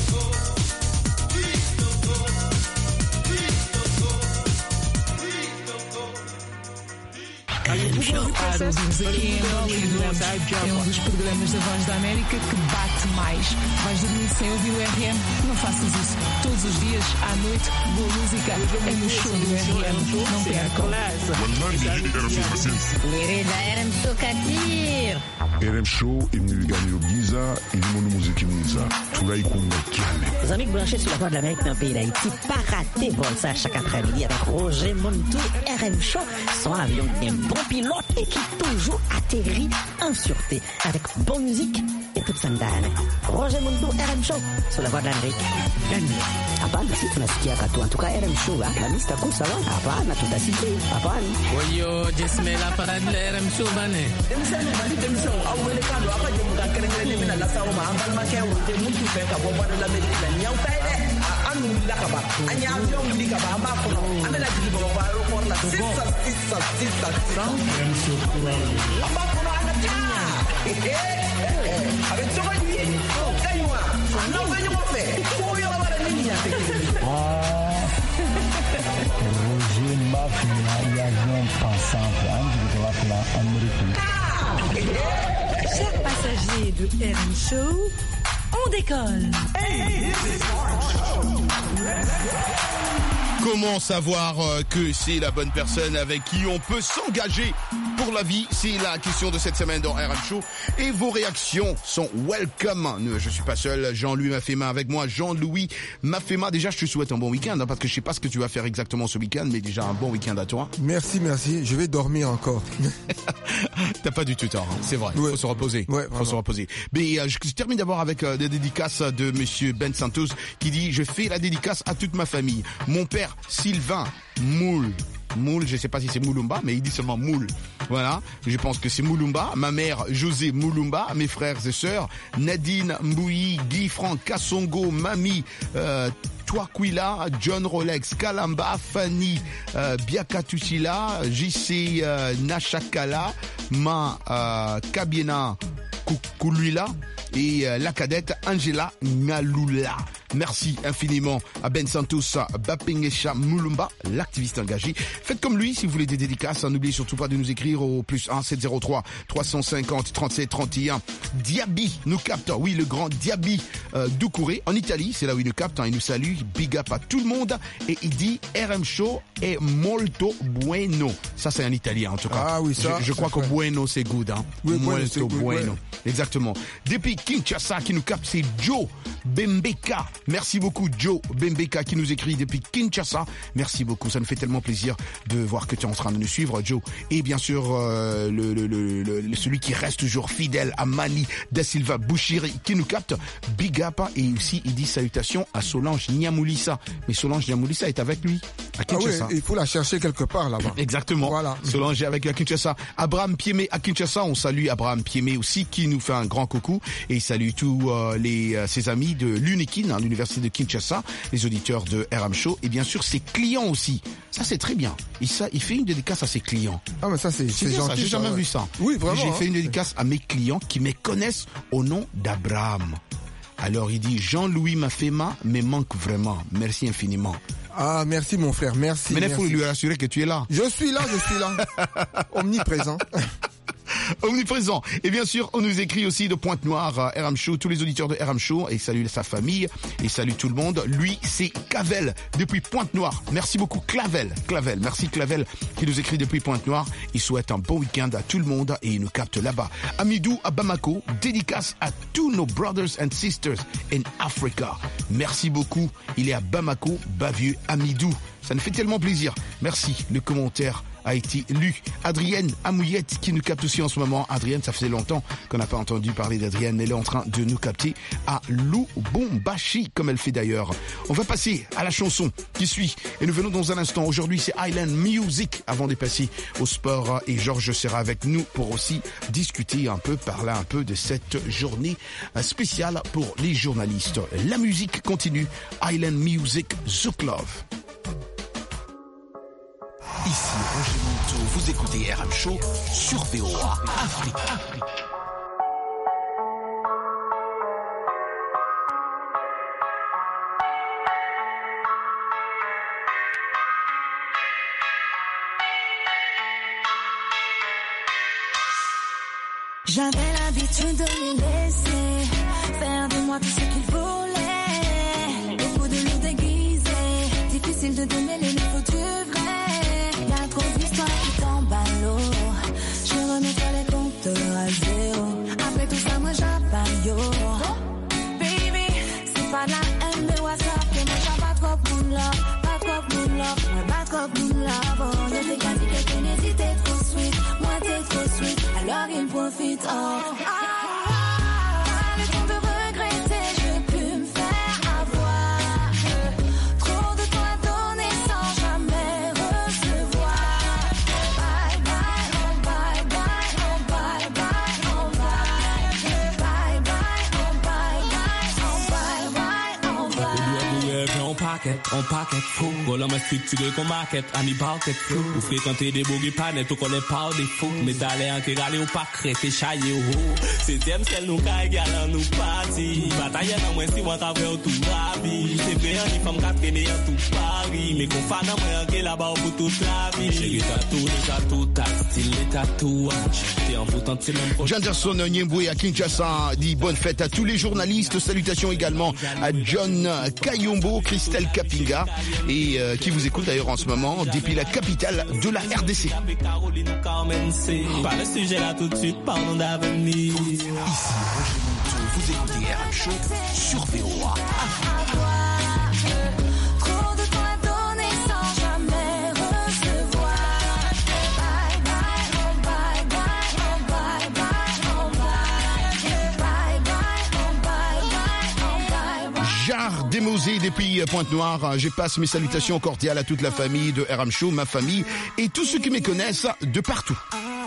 [SPEAKER 8] Claro, vimos aqui em Hollywood. É um dos programas da Voz da América que bate mais. Vais dormir sem ouvir o RM? Não faças isso. Todos os dias, à noite, boa música é no show do RM. Não percam.
[SPEAKER 3] Querida RM Show Katir.
[SPEAKER 4] RM Show imniliganyo giza ilimono muziki mwiza turaikunda kiane.
[SPEAKER 3] Les amis branchés sur la Voix de l'Amérique dans le pays d'Haïti, pas rater vol ça chaque après-midi avec Roger Montou, RM Show, son avion d'un bon pilote et qui toujours atterrit en sûreté avec bonne musique et toute sandale. Roger Montou, RM Show, sur la Voix de l'Amérique. Hapana, si tunasikia katu. En tout cas, RM Show, la liste à sawa. Hapana, tutasikia. Hapana.
[SPEAKER 18] Oyo, jesme la parade la RM Show bane.
[SPEAKER 19] Roger Mafema, avião passante antes de lá pela América.
[SPEAKER 8] Chers passagers de RM Show, on décolle.
[SPEAKER 9] Comment savoir que c'est la bonne personne avec qui on peut s'engager pour la vie? C'est la question de cette semaine dans RM Show. Et vos réactions sont welcome. Je suis pas seul, Jean-Louis Mafema avec moi. Jean-Louis Mafema, déjà je te souhaite un bon week-end, hein, parce que je sais pas ce que tu vas faire exactement ce week-end, mais déjà un bon week-end à toi.
[SPEAKER 17] Merci. Je vais dormir encore.
[SPEAKER 9] T'as pas du tout tort, hein. C'est vrai. Ouais. Faut se reposer.
[SPEAKER 17] Ouais,
[SPEAKER 9] faut se reposer. Mais je termine d'abord avec des dédicaces de monsieur Ben Santos qui dit: je fais la dédicace à toute ma famille. Mon père Sylvain Moule, je sais pas si c'est Moulumba, mais il dit seulement Moule. Voilà, je pense que c'est Moulumba. Ma mère José Moulumba, mes frères et sœurs Nadine Mbouyi, Guy Franck Kassongo, Mami Touaquila, John Rolex, Kalamba, Fanny Biakatuchila, JC Nachakala, Ma Kabiena Koukulula et la cadette Angela Ngalula. Merci infiniment à Ben Santos Bapengesha Moulumba, l'activiste engagé. Faites comme lui si vous voulez des dédicaces. N'oubliez surtout pas de nous écrire au +1 703 350 37 31. Diaby nous capte. Oui, le grand Diaby Doucouré en Italie. C'est là où il nous capte. Il nous salue. Big up à tout le monde. Et il dit RM Show est molto bueno. Ça, c'est un italien en tout cas.
[SPEAKER 17] Ah oui, ça.
[SPEAKER 9] Je crois que bueno, c'est good. Hein.
[SPEAKER 17] Oui,
[SPEAKER 9] molto bueno.
[SPEAKER 17] Ouais.
[SPEAKER 9] Exactement. Depuis Kinshasa qui nous capte, c'est Joe Bembeka. Merci beaucoup Joe Bembeka qui nous écrit depuis Kinshasa. Merci beaucoup, ça nous fait tellement plaisir de voir que tu es en train de nous suivre, Joe. Et bien sûr, celui qui reste toujours fidèle à Mani Da Silva Bouchiri qui nous capte, big up. Et aussi, il dit salutations à Solange Niamoulissa. Mais Solange Niamoulissa est avec lui à Kinshasa.
[SPEAKER 17] Ah oui, il faut la chercher quelque part là-bas.
[SPEAKER 9] Exactement.
[SPEAKER 17] Voilà.
[SPEAKER 9] Solange est avec lui à Kinshasa. Abraham Piemé à Kinshasa. On salue Abraham Piemé aussi qui nous fait un grand coucou et il salue tous ses amis de l'UNIKIN, hein, l'université de Kinshasa, les auditeurs de RM Show et bien sûr ses clients aussi. Ça c'est très bien. Il fait une dédicace à ses clients.
[SPEAKER 17] Ah mais ça c'est gentil.
[SPEAKER 9] J'ai jamais vu ça.
[SPEAKER 17] Oui, vraiment.
[SPEAKER 9] J'ai fait une dédicace à mes clients qui me connaissent au nom d'Abraham. Alors il dit Jean-Louis Mafema me manque vraiment. Merci infiniment.
[SPEAKER 17] Ah merci mon frère, merci.
[SPEAKER 9] Mais il faut lui assurer que tu es là.
[SPEAKER 17] Je suis là. Omniprésent.
[SPEAKER 9] Omniprésent. Et bien sûr, on nous écrit aussi de Pointe-Noire, RM Show, tous les auditeurs de RM Show, et salue sa famille, et salue tout le monde. Lui, c'est Clavel, depuis Pointe-Noire. Merci beaucoup, Clavel. Merci Clavel, qui nous écrit depuis Pointe-Noire. Il souhaite un bon week-end à tout le monde, et il nous capte là-bas. Amidou à Bamako, dédicace à tous nos brothers and sisters in Africa. Merci beaucoup. Il est à Bamako, Bavieux, Amidou. Ça nous fait tellement plaisir. Merci. Le commentaire a été lu. Adrienne Amouyette qui nous capte aussi en ce moment. Adrienne, ça faisait longtemps qu'on n'a pas entendu parler d'Adrienne, mais elle est en train de nous capter à Lubumbashi, comme elle fait d'ailleurs. On va passer à la chanson qui suit et nous venons dans un instant. Aujourd'hui, c'est Island Music avant de passer au sport et Georges sera avec nous pour aussi discuter un peu, parler un peu de cette journée spéciale pour les journalistes. La musique continue. Island Music, Zouk Love.
[SPEAKER 15] Ici Roger Monteau, vous écoutez RM Show sur VOA Afrique.
[SPEAKER 16] J'avais l'habitude de les laisser faire de moi tout ce qu'ils voulaient. Beaucoup de nous déguiser, difficile de donner les mots du vrai. Y'a trop d'histoires qui tombent à l'eau. Je remettrai les compteurs à zéro. Après tout ça, moi j'appelle. Baby, c'est pas de la haine de WhatsApp que moi j'ai pas trop pour love. Pas trop pour love, moi pas trop pour love. Oh, y'a des cas qui quelqu'un n'hésite, t'es trop sweet. Moi t'es trop sweet, alors il profite. Le temps de regretter, je veux plus me faire avoir. Trop de temps à donner sans jamais recevoir. Bye bye, oh bye bye, oh bye bye, oh bye. Bye bye, oh bye bye, oh bye bye, oh bye.
[SPEAKER 18] On paquet fou, volant ma structuré qu'on maquette, à mi paquet fou. Ou fréquenter des bourgues panettes, ou connaît pas des fous. Mais d'aller en kégalé ou pas crêter, chaillé ou haut. Septième, celle nous caille, galant nous parti. Bataille dans moi, si moi t'avais tout ravi. C'est bien, les femmes qui traînent en tout Paris. Mais qu'on fasse dans moi, qui là-bas pour toute la vie. J'ai tatou, style, les tatouages. T'es en foutant, c'est même proche.
[SPEAKER 9] Janderson Nyemboué à Kinshasa dit bonne fête à tous les journalistes. Salutations également à John Kayombo, Christelle Kapinga et qui vous écoute d'ailleurs en ce moment depuis la capitale de la RDC.
[SPEAKER 18] Pas le sujet là tout de suite, parlons d'avenir.
[SPEAKER 15] Ici Roger Monteau, vous écoutez RM Show sur VOA Afrique.
[SPEAKER 16] Trop de temps à donner sans jamais recevoir. Bye bye, oh bye bye, oh bye bye, oh bye. Bye bye, oh bye bye, oh bye bye.
[SPEAKER 9] Jar Desmosés depuis Pointe-Noire. Je passe mes salutations cordiales à toute la famille de RM Show, ma famille et tous ceux qui me connaissent de partout.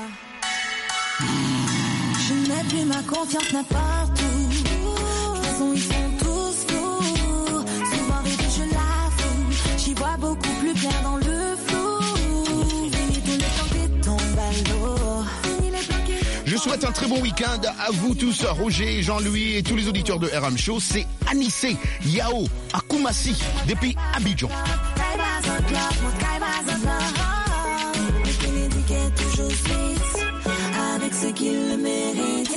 [SPEAKER 16] Je n'ai plus ma confiance n'importe où. De toute façon, ils sont tous fous. Souvent rêvé, je l'avoue. J'y vois beaucoup plus clair dans le flou. Fini tous les temps qui tombent à l'eau.
[SPEAKER 9] Je souhaite un très bon week-end à vous tous, Roger, Jean-Louis et tous les auditeurs de RM Show. C'est Anissé Yao à Koumassi depuis Abidjan.
[SPEAKER 16] Toujours suite avec ce qu'il le mérite.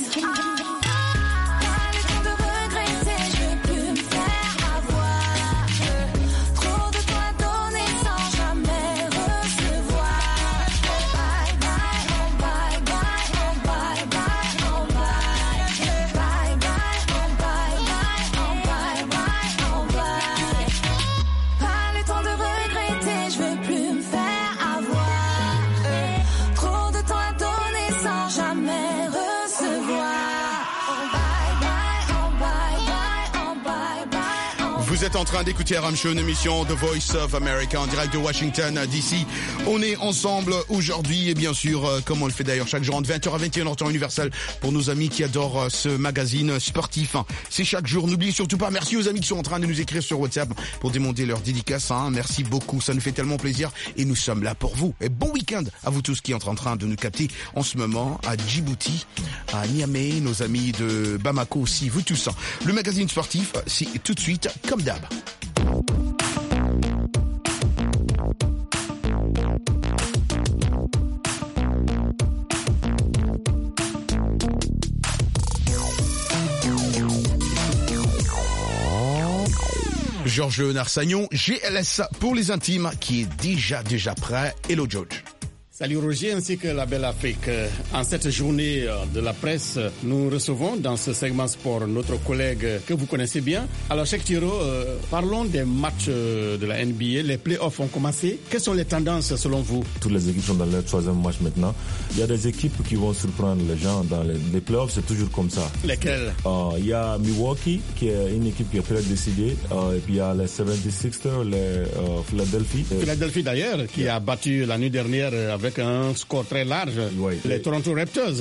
[SPEAKER 9] Vous êtes en train d'écouter RM Show, une émission The Voice of America en direct de Washington DC. On est ensemble aujourd'hui et bien sûr, comme on le fait d'ailleurs chaque jour, entre 20h à 21h temps universel pour nos amis qui adorent ce magazine sportif. C'est chaque jour. N'oubliez surtout pas, merci aux amis qui sont en train de nous écrire sur WhatsApp pour demander leur dédicace. Merci beaucoup, ça nous fait tellement plaisir et nous sommes là pour vous. Et bon week-end à vous tous qui êtes en train de nous capter en ce moment à Djibouti, à Niamey, nos amis de Bamako aussi, vous tous. Le magazine sportif, c'est tout de suite comme d'hab. Georges Narsagnon, GLS pour les intimes, qui est déjà prêt. Hello George.
[SPEAKER 20] Salut Roger ainsi que la belle Afrique. En cette journée de la presse, nous recevons dans ce segment sport notre collègue que vous connaissez bien. Alors Cheikh Tiro, parlons des matchs de la NBA. Les playoffs ont commencé. Quelles sont les tendances selon vous?
[SPEAKER 21] Toutes les équipes sont dans leur troisième match maintenant. Il y a des équipes qui vont surprendre les gens dans les playoffs, c'est toujours comme ça.
[SPEAKER 20] Lesquelles?
[SPEAKER 21] Il y a Milwaukee qui est une équipe qui est prête à décider. Et puis il y a les 76ers, les Philadelphie.
[SPEAKER 20] Philadelphie d'ailleurs qui a battu la nuit dernière avec un score très large. Les Toronto Raptors,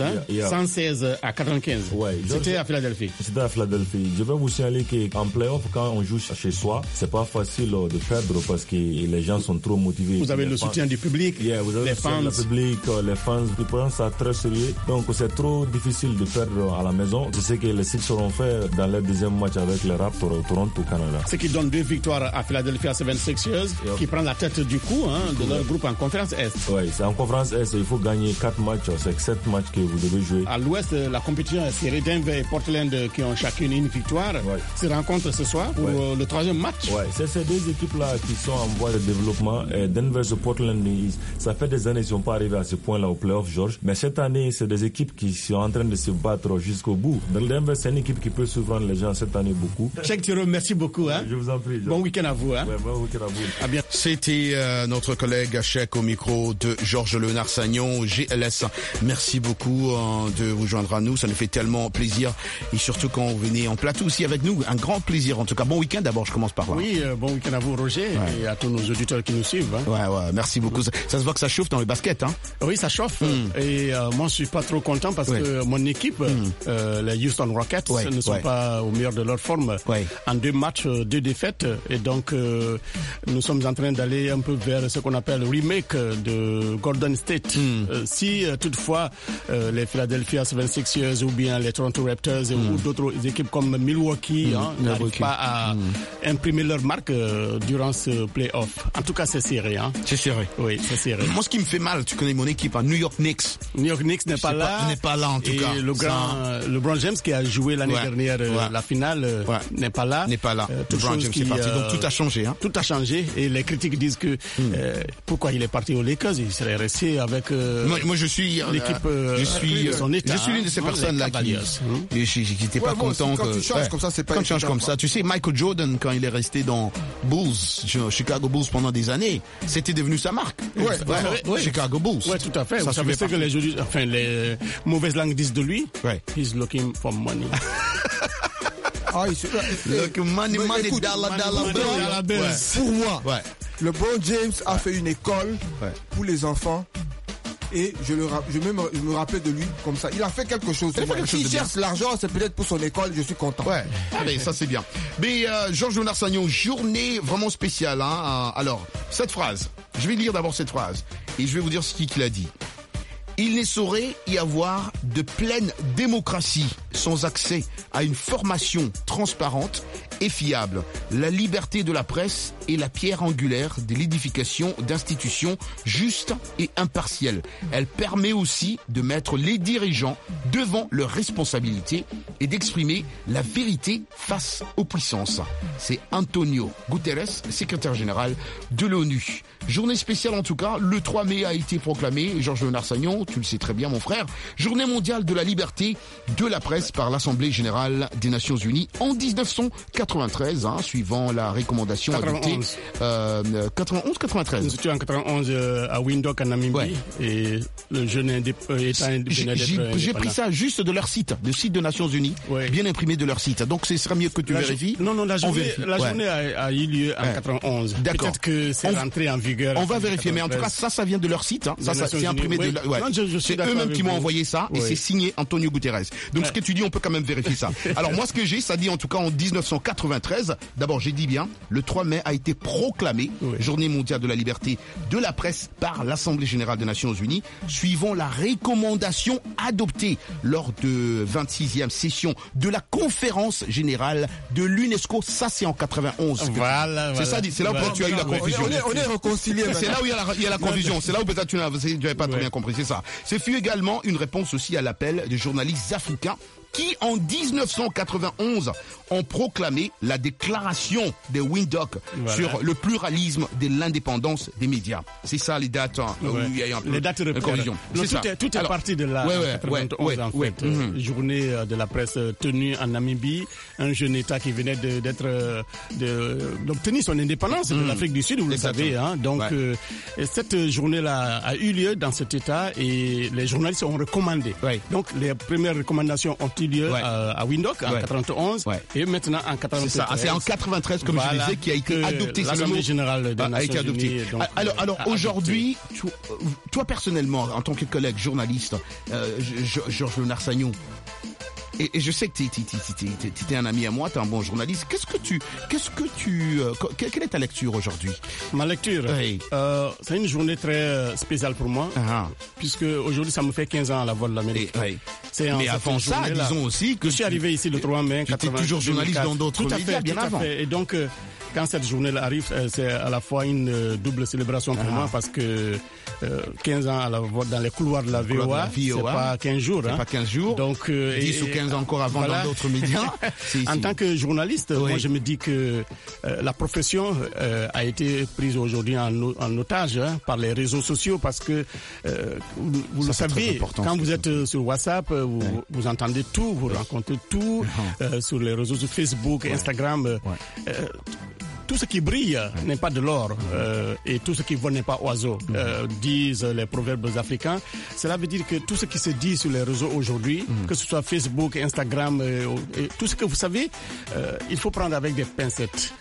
[SPEAKER 20] 116-95. C'était à Philadelphie.
[SPEAKER 21] C'était à Philadelphie. Je vais vous signaler qu'en playoff, quand on joue chez soi, c'est pas facile de perdre parce que les gens sont trop motivés.
[SPEAKER 20] Vous avez le soutien du public,
[SPEAKER 21] vous avez
[SPEAKER 20] les fans.
[SPEAKER 21] Le public, les fans, ils prennent ça très sérieux. Donc c'est trop difficile de perdre à la maison. Je sais que les Six seront faits dans leur deuxième match avec les Raptors au Toronto, Canada.
[SPEAKER 20] Ce qui donne 2 victoires à Philadelphia 76ers, qui prend la tête du coup de leur groupe en conférence Est.
[SPEAKER 21] Oui, c'est en conférence Est. Il faut gagner 4 matchs. C'est 7 matchs que vous devez jouer.
[SPEAKER 20] À l'Ouest, la compétition est serrée. Denver et Portland qui ont chacune une victoire se rencontrent ce soir pour le troisième match.
[SPEAKER 21] C'est ces deux équipes-là qui sont en voie de développement. Et Denver et Portland, ça fait des années qu'ils ne sont pas arrivés à ce point-là au playoff, Georges. Mais cette année, c'est des équipes qui sont en train de se battre jusqu'au bout. Denver, c'est une équipe qui peut surprendre les gens cette année beaucoup.
[SPEAKER 20] Cheikh Tiro, merci beaucoup.
[SPEAKER 21] Je vous en prie.
[SPEAKER 20] Bon week-end à vous.
[SPEAKER 21] Bon week-end à vous.
[SPEAKER 20] À bientôt.
[SPEAKER 9] C'était notre collègue Cheikh au micro de Georges Léonard Sagnon, GLS. Merci beaucoup de vous joindre à nous. Ça nous fait tellement plaisir. Et surtout quand vous venez en plateau aussi avec nous. Un grand plaisir en tout cas. Bon week-end d'abord, je commence par là.
[SPEAKER 20] Oui, bon week-end à vous Roger et à tous nos auditeurs qui nous suivent.
[SPEAKER 9] Merci beaucoup. Ça se voit que ça chauffe dans le basket.
[SPEAKER 20] Oui, ça chauffe. Et moi je suis pas trop content parce que mon équipe, les Houston Rockets, ne sont pas au meilleur de leur forme. En 2 matchs, 2 défaites. Et donc nous sommes en train d'aller un peu vers ce qu'on appelle le remake de Golden State. Si toutefois les Philadelphia 76ers ou bien les Toronto Raptors ou d'autres équipes comme Milwaukee n'arrivent pas à imprimer leur marque durant ce play-off. En tout cas, c'est serré.
[SPEAKER 9] C'est serré.
[SPEAKER 20] Oui, c'est serré.
[SPEAKER 9] Moi, ce qui me fait mal, tu connais mon équipe, New York Knicks.
[SPEAKER 20] New York Knicks n'est pas là.
[SPEAKER 9] N'est pas là en tout cas.
[SPEAKER 20] Et LeBron James qui a joué l'année dernière la finale n'est pas là.
[SPEAKER 9] LeBron James est parti. Donc tout a changé.
[SPEAKER 20] Tout a changé. Et les critiques disent que pourquoi il est parti aux Lakers, il serait resté avec
[SPEAKER 9] moi je suis
[SPEAKER 20] l'équipe son état.
[SPEAKER 9] Je suis l'une de ces personnes-là qui n'étaient pas content
[SPEAKER 17] quand tu changes comme ça, c'est pas
[SPEAKER 9] quand tu changes comme ça. Tu sais, Michael Jordan, quand il est resté dans Chicago Bulls pendant des années, c'était devenu sa marque. Chicago Bulls.
[SPEAKER 20] Oui, tout à fait. Vous savez ce que les mauvaises langues disent de lui? He's looking for money.
[SPEAKER 9] Money, dollar bills.
[SPEAKER 17] Pour moi, LeBron James a fait une école pour les enfants. Et je me rappelle de lui comme ça. Il a fait quelque chose. S'il cherche l'argent, c'est peut-être pour son école, je suis content.
[SPEAKER 9] Allez, ça c'est bien. Mais Georges Léonard Sagnon, journée vraiment spéciale. Alors, cette phrase, je vais lire d'abord cette phrase. Et je vais vous dire ce qu'il a dit. Il ne saurait y avoir de pleine démocratie sans accès à une formation transparente et fiable. La liberté de la presse est la pierre angulaire de l'édification d'institutions justes et impartielles. Elle permet aussi de mettre les dirigeants devant leurs responsabilités et d'exprimer la vérité face aux puissances. C'est Antonio Guterres, secrétaire général de l'ONU. Journée spéciale en tout cas, le 3 mai a été proclamé, Georges Léonard Sagnon, tu le sais très bien mon frère, journée mondiale de la liberté de la presse par l'Assemblée générale des Nations Unies en 1993, suivant la recommandation adoptée. 93.
[SPEAKER 20] C'était en 91 à Windhoek en Namibie et le jeune État indépendant.
[SPEAKER 9] J'ai pris ça juste de leur site, le site des Nations Unies, bien imprimé de leur site. Donc ce serait mieux que tu vérifies.
[SPEAKER 20] Non, la journée a eu lieu en 91.
[SPEAKER 9] D'accord.
[SPEAKER 20] Peut-être que c'est rentré en vigueur.
[SPEAKER 9] On va vérifier, mais en tout cas, ça vient de leur site. Ça c'est imprimé de leur... C'est eux-mêmes qui m'ont envoyé ça et c'est signé Antonio Guterres. Donc ce que tu dis, on peut quand même vérifier ça. Alors moi, ce que j'ai, ça dit en tout cas en 1993. D'abord, j'ai dit bien, le 3 mai a été proclamé Journée mondiale de la liberté de la presse par l'Assemblée générale des Nations Unies, suivant la recommandation adoptée lors de 26e session de la conférence générale de l'UNESCO. Ça, c'est en 91. C'est ça, c'est là où tu as eu la confusion.
[SPEAKER 17] On est réconciliés.
[SPEAKER 9] C'est là où il y a la confusion. C'est là où peut-être tu n'avais pas très bien compris. C'est ça. Ce fut également une réponse aussi à l'appel des journalistes africains qui en 1991 ont proclamé la déclaration des Windhoek sur le pluralisme de l'indépendance des médias. C'est ça les dates où il y a eu un peu
[SPEAKER 20] les dates
[SPEAKER 9] de corruption.
[SPEAKER 20] Tout est parti de la 91 en fait. Journée de la presse tenue en Namibie, un jeune État qui venait d'obtenir son indépendance de l'Afrique du Sud, vous le savez. Hein. Donc cette journée-là a eu lieu dans cet État et les journalistes ont recommandé. Donc les premières recommandations ont eu lieu à Windhoek en 91 et maintenant en 93.
[SPEAKER 9] C'est en 93 comme je disais qui a été adopté.
[SPEAKER 20] L'Assemblée générale des Nations Unies. Donc,
[SPEAKER 9] alors aujourd'hui, toi personnellement, en tant que collègue journaliste, Georges Léonard Sagnon, et je sais que t'es un ami à moi, t'es un bon journaliste. Quelle est ta lecture aujourd'hui?
[SPEAKER 20] Ma lecture, c'est une journée très spéciale pour moi, puisque aujourd'hui ça me fait 15 ans à la Voix de l'Amérique.
[SPEAKER 9] Mais avant ça, disons aussi que
[SPEAKER 20] je suis arrivé ici le 3 mai.
[SPEAKER 9] Tu étais toujours journaliste dans d'autres médias bien avant.
[SPEAKER 20] Et donc, quand cette journée-là arrive, c'est à la fois une double célébration pour moi parce que 15 ans dans les couloirs de la VOA, c'est pas 15 jours.
[SPEAKER 9] C'est pas 15 jours.
[SPEAKER 20] Donc,
[SPEAKER 9] 10 ou 15 ans encore avant dans d'autres médias.
[SPEAKER 20] En tant que journaliste, moi je me dis que la profession a été prise aujourd'hui en otage par les réseaux sociaux parce que vous le savez, quand vous êtes sur WhatsApp, vous entendez tout, vous rencontrez tout sur les réseaux sociaux, Facebook, Instagram. Tout ce qui brille n'est pas de l'or et tout ce qui vole n'est pas oiseau, disent les proverbes africains. Cela veut dire que tout ce qui se dit sur les réseaux aujourd'hui, que ce soit Facebook, Instagram, et tout ce que vous savez, il faut prendre avec des pincettes.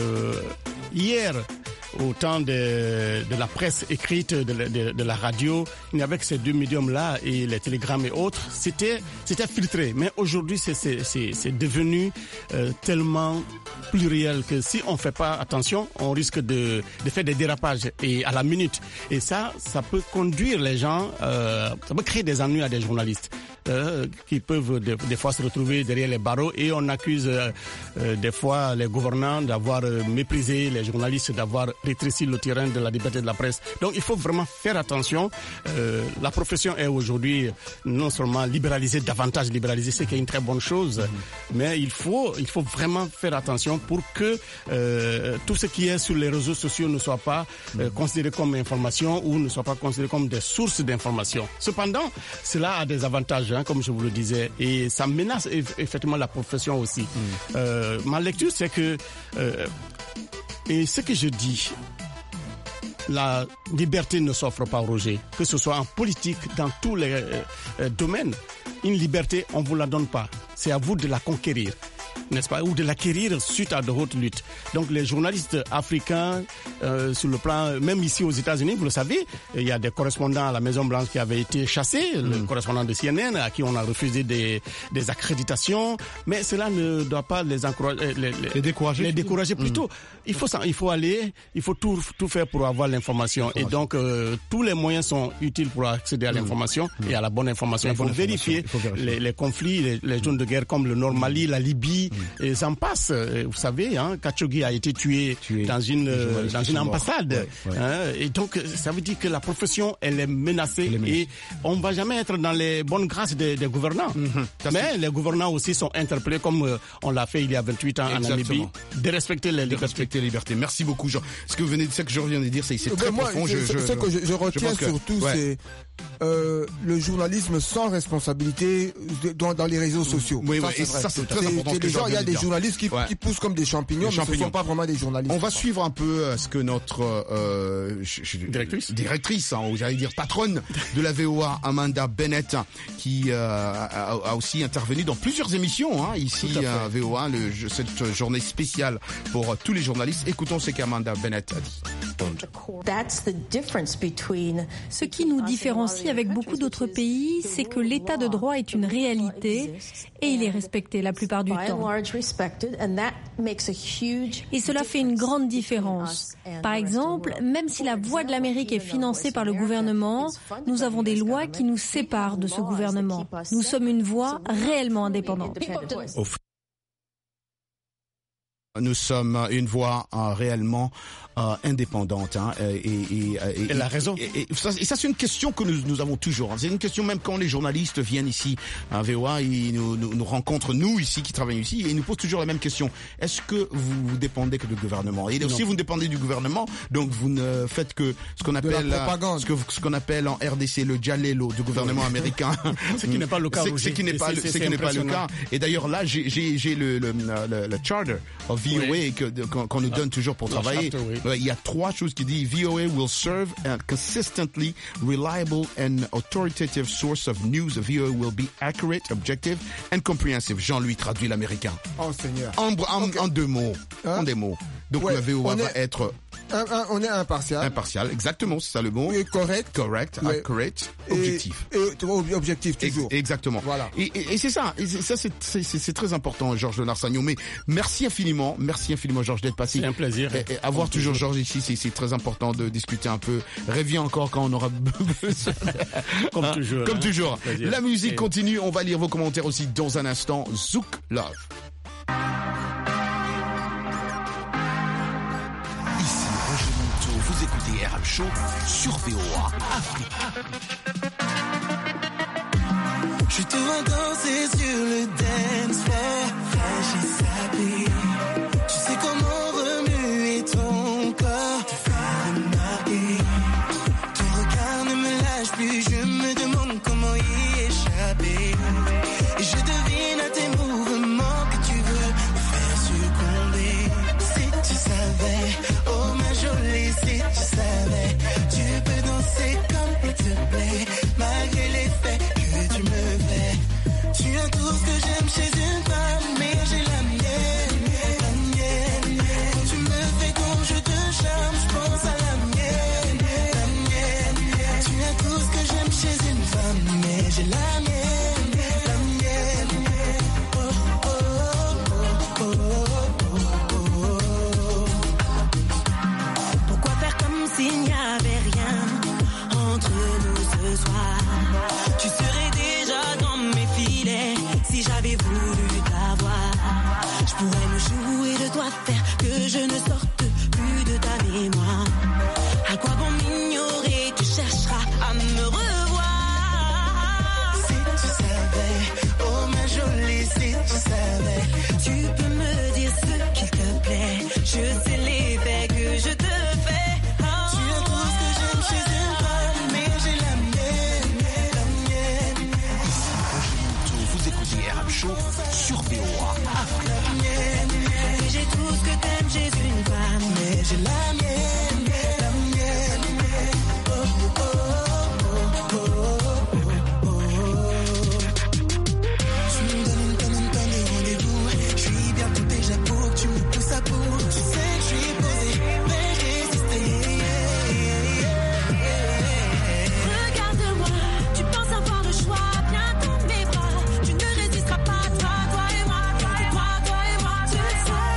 [SPEAKER 20] Hier, au temps de la presse écrite, de la radio, il n'y avait que ces deux médiums-là et les télégrammes et autres. C'était filtré. Mais aujourd'hui, c'est devenu tellement pluriel que si on fait pas attention, on risque de faire des dérapages et à la minute. Et ça peut conduire les gens, ça peut créer des ennuis à des journalistes. Qui peuvent des fois se retrouver derrière les barreaux et on accuse des fois les gouvernants d'avoir méprisé les journalistes, d'avoir rétréci le terrain de la liberté de la presse. Donc il faut vraiment faire attention. La profession est aujourd'hui non seulement davantage libéralisée, c'est qui est une très bonne chose, mais il faut vraiment faire attention pour que tout ce qui est sur les réseaux sociaux ne soit pas considéré comme information ou ne soit pas considéré comme des sources d'information. Cependant, cela a des avantages, comme je vous le disais, et ça menace effectivement la profession aussi. Ma lecture, c'est que et ce que je dis, la liberté ne s'offre pas au rejet, que ce soit en politique, dans tous les domaines. Une liberté, on vous la donne pas. C'est à vous de la conquérir, n'est-ce pas, ou de l'acquérir suite à de hautes luttes. Donc les journalistes africains, sur le plan, même ici aux États-Unis, vous le savez, il y a des correspondants à la Maison-Blanche qui avaient été chassés, le correspondant de CNN à qui on a refusé des accréditations, mais cela ne doit pas les encourager, les décourager plutôt. Il faut tout faire pour avoir l'information. Et donc tous les moyens sont utiles pour accéder à l'information et à la bonne information. Il faut vérifier les conflits, les zones de guerre comme le Nord Mali, la Libye, et ça en passe. Vous savez, Khashoggi a été tué dans une ambassade. Et donc, ça veut dire que la profession, elle est menacée et on ne va jamais être dans les bonnes grâces des gouvernants. Mais les gouvernants aussi sont interpellés comme on l'a fait il y a 28 ans en Namibie, de respecter les libertés.
[SPEAKER 9] Merci beaucoup, Jean. Ce que je viens de dire, c'est très profond.
[SPEAKER 17] Ce que je retiens surtout, c'est le journalisme sans responsabilité dans les réseaux sociaux.
[SPEAKER 9] Ça c'est très important.
[SPEAKER 17] Il y a des journalistes qui poussent comme des champignons, mais ce ne sont pas vraiment des journalistes.
[SPEAKER 9] On va suivre un peu ce que notre directrice, j'allais dire patronne de la VOA, Amanda Bennett, qui a aussi intervenu dans plusieurs émissions ici à VOA, cette journée spéciale pour tous les journalistes. Écoutons ce qu'Amanda Bennett a dit.
[SPEAKER 1] Ce qui nous différencie avec beaucoup d'autres pays, c'est que l'état de droit est une réalité et il est respecté la plupart du temps. Et cela fait une grande différence. Par exemple, même si la Voix de l'Amérique est financée par le gouvernement, nous avons des lois qui nous séparent de ce gouvernement. Nous sommes une voix réellement indépendante.
[SPEAKER 9] nous sommes une voix réellement indépendante. Hein, et
[SPEAKER 20] elle a raison.
[SPEAKER 9] Et ça, c'est une question que nous avons toujours. Hein. C'est une question même quand les journalistes viennent ici à VOA, ils nous rencontrent, nous ici qui travaillons ici, et ils nous posent toujours la même question. Est-ce que vous dépendez que du gouvernement? Et si vous dépendez du gouvernement, donc vous ne faites que ce qu'on appelle ce qu'on appelle en RDC le jalelo du gouvernement américain.
[SPEAKER 20] Ce qui n'est pas le cas.
[SPEAKER 9] Ce qui n'est pas le cas. Et d'ailleurs là, j'ai le charter of VOA qu'on nous donne toujours pour travailler. Il y a 3 choses qui disent VOA will serve a consistently reliable and authoritative source of news. VOA will be accurate, objective and comprehensive. Jean-Louis traduit l'américain.
[SPEAKER 17] Oh Seigneur.
[SPEAKER 9] En 2 mots. En des mots. Donc la VOA va être
[SPEAKER 17] on est impartial.
[SPEAKER 9] Impartial, exactement, c'est ça le mot.
[SPEAKER 17] Et correct,
[SPEAKER 9] accurate, objectif.
[SPEAKER 17] Et objectif toujours.
[SPEAKER 9] Exactement. Voilà. Et c'est ça. Et ça c'est très important, Georges Lenarsagnon. Mais merci infiniment, Georges, d'être passé.
[SPEAKER 20] C'est un plaisir.
[SPEAKER 9] Et avoir toujours Georges ici, c'est très important de discuter un peu. Reviens encore quand on aura besoin.
[SPEAKER 20] Comme toujours.
[SPEAKER 9] Comme toujours. La musique continue. On va lire vos commentaires aussi dans un instant. Zouk Love.
[SPEAKER 15] Vous écoutez RM Show sur VOA Afrique.
[SPEAKER 10] Je te vois danser sur le dance floor, fraîche et sablée. Tu sais comment remuer ton corps, te faire remarquer. Ton regard ne me lâche plus, je me demande comment y échapper. Et je devine à tes mouvements que tu veux me faire succomber. Si tu savais, oh ma jolie, si tu savais, tu peux danser comme il te plaît, malgré les faits que tu me fais. Tu as tout ce que j'aime chez une femme, mais j'ai la mienne, la mienne. Quand tu me fais, quand je te charme, je pense à la mienne, la mienne. Tu as tout ce que j'aime chez une femme, mais j'ai la mienne, la mienne. Oh, oh, oh, oh, oh, oh, oh. Pourquoi faire comme s'il n'y avait rien entre nous ce soir? Tu serais déjà dans mes filets si j'avais voulu t'avoir. Je pourrais me jouer de toi, faire que je ne sorte plus de ta mémoire. À quoi bon m'ignorer? Tu chercheras à me revoir. Si tu savais, oh ma jolie, si tu savais, tu peux me dire ce qu'il te plaît. Je sais l'effet que je te fais. Tu as tout ce que j'aime chez une femme, mais j'ai la mienne, la mienne.
[SPEAKER 15] Vous écoutez RM Show sur VOA Afrique.
[SPEAKER 10] La mienne. Et j'ai tout ce que t'aimes chez une femme, mais j'ai la mienne, la mienne. Oh, oh, oh, oh, oh, oh, oh. Tu me donnes une tonne de rendez-vous. Je suis bientôt déjà pour que tu me pousses à bout. Tu sais que je suis posé, mais résister.
[SPEAKER 16] Regarde-moi, tu penses avoir le choix, viens dans mes bras, tu ne résisteras pas, toi et moi, toi et moi, tu le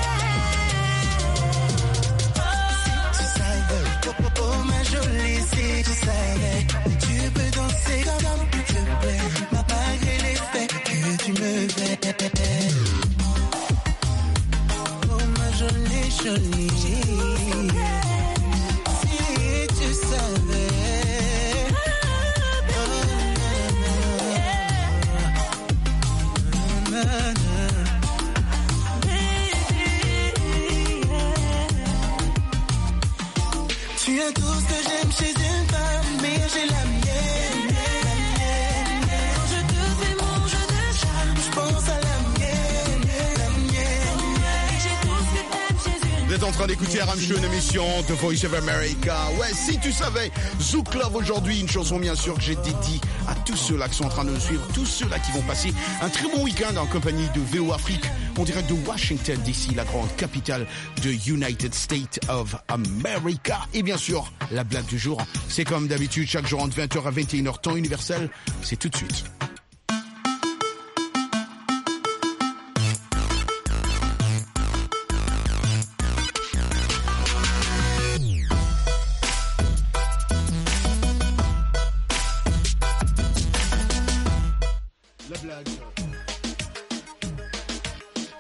[SPEAKER 16] sais.
[SPEAKER 10] Si tu savais, oh ma jolie, si tu savais, tu peux danser comme il te plaît, malgré les faits que tu me fais. Oh ma jolie, jolie, si tu savais. Oh, na, na, na. Tu as tout ce que j'aime chez une femme, mais j'ai la mienne, la mienne. Quand je te fais mon jeu de charme, je pense à la mienne, la mienne. Et j'ai tout ce que t'aimes chez une.
[SPEAKER 9] Vous êtes en train d'écouter RM Show, une émission de Voice of America. Ouais, si tu savais, Zouk Love aujourd'hui, une chanson bien sûr que j'ai dédiée à tous ceux-là qui sont en train de nous suivre, tous ceux-là qui vont passer un très bon week-end en compagnie de VOA Afrique, en direct de Washington DC, la grande capitale de United States of America. Et bien sûr, la blague du jour, c'est comme d'habitude, chaque jour entre 20h à 21h, temps universel, c'est tout de suite.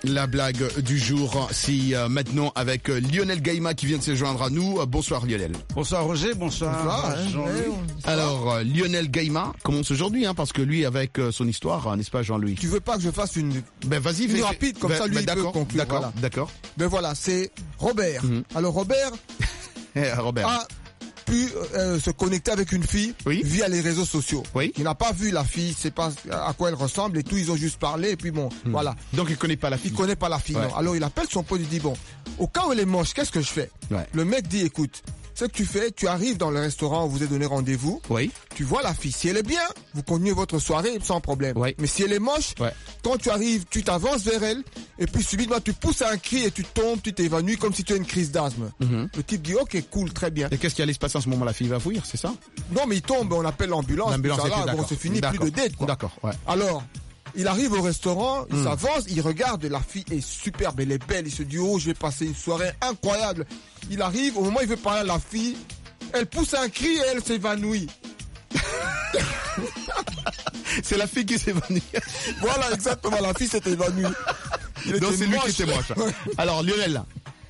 [SPEAKER 9] La blague du jour, si maintenant avec Lionel Gaïma qui vient de se joindre à nous. Bonsoir Lionel.
[SPEAKER 2] Bonsoir Roger, bonsoir Jean-Louis.
[SPEAKER 9] Alors Lionel Gaïma commence aujourd'hui, parce que lui avec son histoire, n'est-ce pas Jean-Louis?
[SPEAKER 17] Tu veux pas que je fasse une
[SPEAKER 9] vas-y,
[SPEAKER 17] une rapide comme ça lui il peut conclure.
[SPEAKER 9] D'accord.
[SPEAKER 17] Ben voilà, c'est Robert. Alors Robert a pu se connecter avec une fille via les réseaux sociaux. Il n'a pas vu la fille, sait pas à quoi elle ressemble et tout, ils ont juste parlé et puis bon, voilà.
[SPEAKER 9] Donc il connaît pas la fille.
[SPEAKER 17] Il connaît pas la fille, non. Alors il appelle son pote, il dit bon, au cas où elle est moche, qu'est-ce que je fais? Le mec dit écoute, ce que tu fais, tu arrives dans le restaurant où vous êtes donné rendez-vous. Tu vois la fille. Si elle est bien, vous continuez votre soirée sans problème. Mais si elle est moche, quand tu arrives, tu t'avances vers elle et puis subitement tu pousses un cri et tu tombes, tu t'évanouis comme si tu as une crise d'asthme. Le type dit ok, cool, très bien.
[SPEAKER 9] Et qu'est-ce qui allait se passer en ce moment? La fille va fuir, c'est ça?
[SPEAKER 17] Non, mais il tombe, on appelle l'ambulance. Bon, c'est fini, plus de date, quoi.
[SPEAKER 9] D'accord.
[SPEAKER 17] Alors, il arrive au restaurant, il s'avance, il regarde, la fille est superbe, elle est belle, il se dit oh, je vais passer une soirée incroyable. Il arrive, au moment où il veut parler à la fille, elle pousse un cri et elle s'évanouit.
[SPEAKER 9] C'est la fille qui s'évanouit.
[SPEAKER 17] Voilà, exactement, la fille s'est évanouie.
[SPEAKER 9] Donc c'est lui qui était moche. Alors Lionel,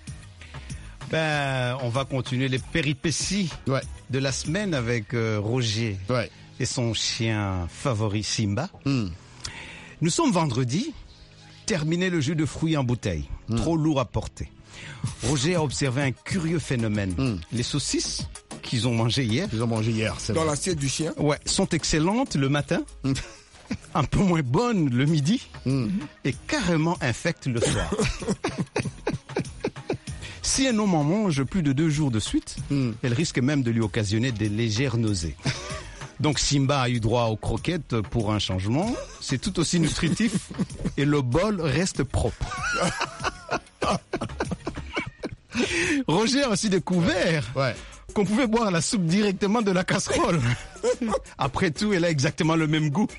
[SPEAKER 2] on va continuer les péripéties de la semaine avec Roger et son chien favori Simba. Nous sommes vendredi, terminé le jus de fruits en bouteille, trop lourd à porter. Roger a observé un curieux phénomène. Les saucisses qu'ils ont mangées hier,
[SPEAKER 17] dans l'assiette du chien,
[SPEAKER 2] sont excellentes le matin, un peu moins bonnes le midi et carrément infectes le soir. Si un homme en mange plus de 2 jours de suite, elle risque même de lui occasionner des légères nausées. Donc Simba a eu droit aux croquettes pour un changement. C'est tout aussi nutritif et le bol reste propre. Roger a aussi découvert qu'on pouvait boire la soupe directement de la casserole. Après tout, elle a exactement le même goût.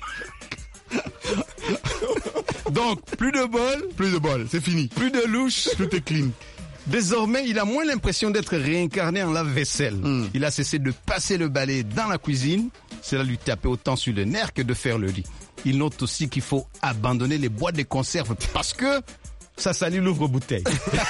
[SPEAKER 2] Donc, plus de bol,
[SPEAKER 9] c'est fini.
[SPEAKER 2] Plus de louche,
[SPEAKER 9] tout est clean.
[SPEAKER 2] Désormais, il a moins l'impression d'être réincarné en lave-vaisselle. Il a cessé de passer le balai dans la cuisine. Cela lui tapait autant sur les nerfs que de faire le lit. Il note aussi qu'il faut abandonner les boîtes de conserve parce que ça salit l'ouvre-bouteille.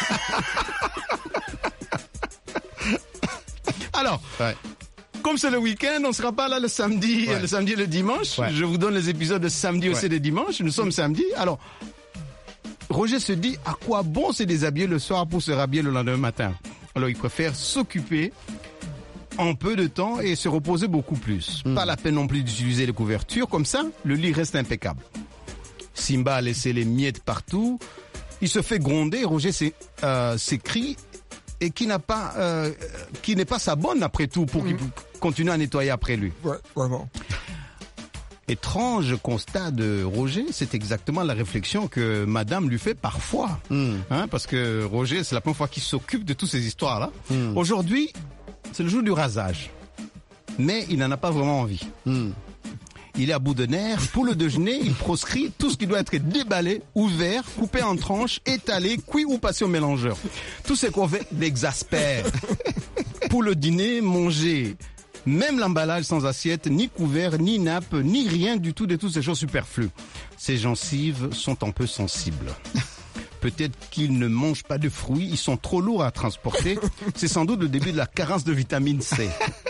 [SPEAKER 2] Alors, comme c'est le week-end, on ne sera pas là le samedi et le dimanche. Je vous donne les épisodes de samedi aussi et de dimanche. Nous sommes samedi. Alors, Roger se dit à quoi bon se déshabiller le soir pour se rhabiller le lendemain matin. Alors, il préfère s'occuper en peu de temps et se reposer beaucoup plus. Pas la peine non plus d'utiliser les couvertures. Comme ça, le lit reste impeccable. Simba a laissé les miettes partout. Il se fait gronder. Roger s'écrie et qui n'est pas sa bonne après tout pour qu'il continue à nettoyer après lui.
[SPEAKER 17] Ouais, vraiment.
[SPEAKER 2] Étrange constat de Roger, c'est exactement la réflexion que madame lui fait parfois. Parce que Roger, c'est la première fois qu'il s'occupe de toutes ces histoires-là. Aujourd'hui, c'est le jour du rasage. Mais il n'en a pas vraiment envie. Il est à bout de nerfs. Pour le déjeuner, il proscrit tout ce qui doit être déballé, ouvert, coupé en tranches, étalé, cuit ou passé au mélangeur. Tout ce qu'on fait l'exaspère. Pour le dîner, manger. Même l'emballage sans assiette, ni couvert, ni nappe, ni rien du tout de toutes ces choses superflues. Ses gencives sont un peu sensibles. Peut-être qu'ils ne mangent pas de fruits, ils sont trop lourds à transporter. C'est sans doute le début de la carence de vitamine C.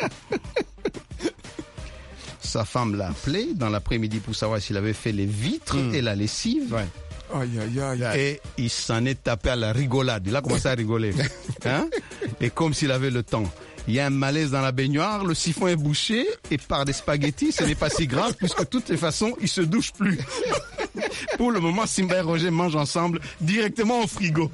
[SPEAKER 2] Sa femme l'a appelé dans l'après-midi pour savoir s'il avait fait les vitres et la lessive. Et il s'en est tapé à la rigolade. Il a commencé à rigoler. Et comme s'il avait le temps. Il y a un malaise dans la baignoire, le siphon est bouché et par des spaghettis, ce n'est pas si grave puisque de toutes les façons, ils se douchent plus. Pour le moment, Simba et Roger mangent ensemble directement au frigo.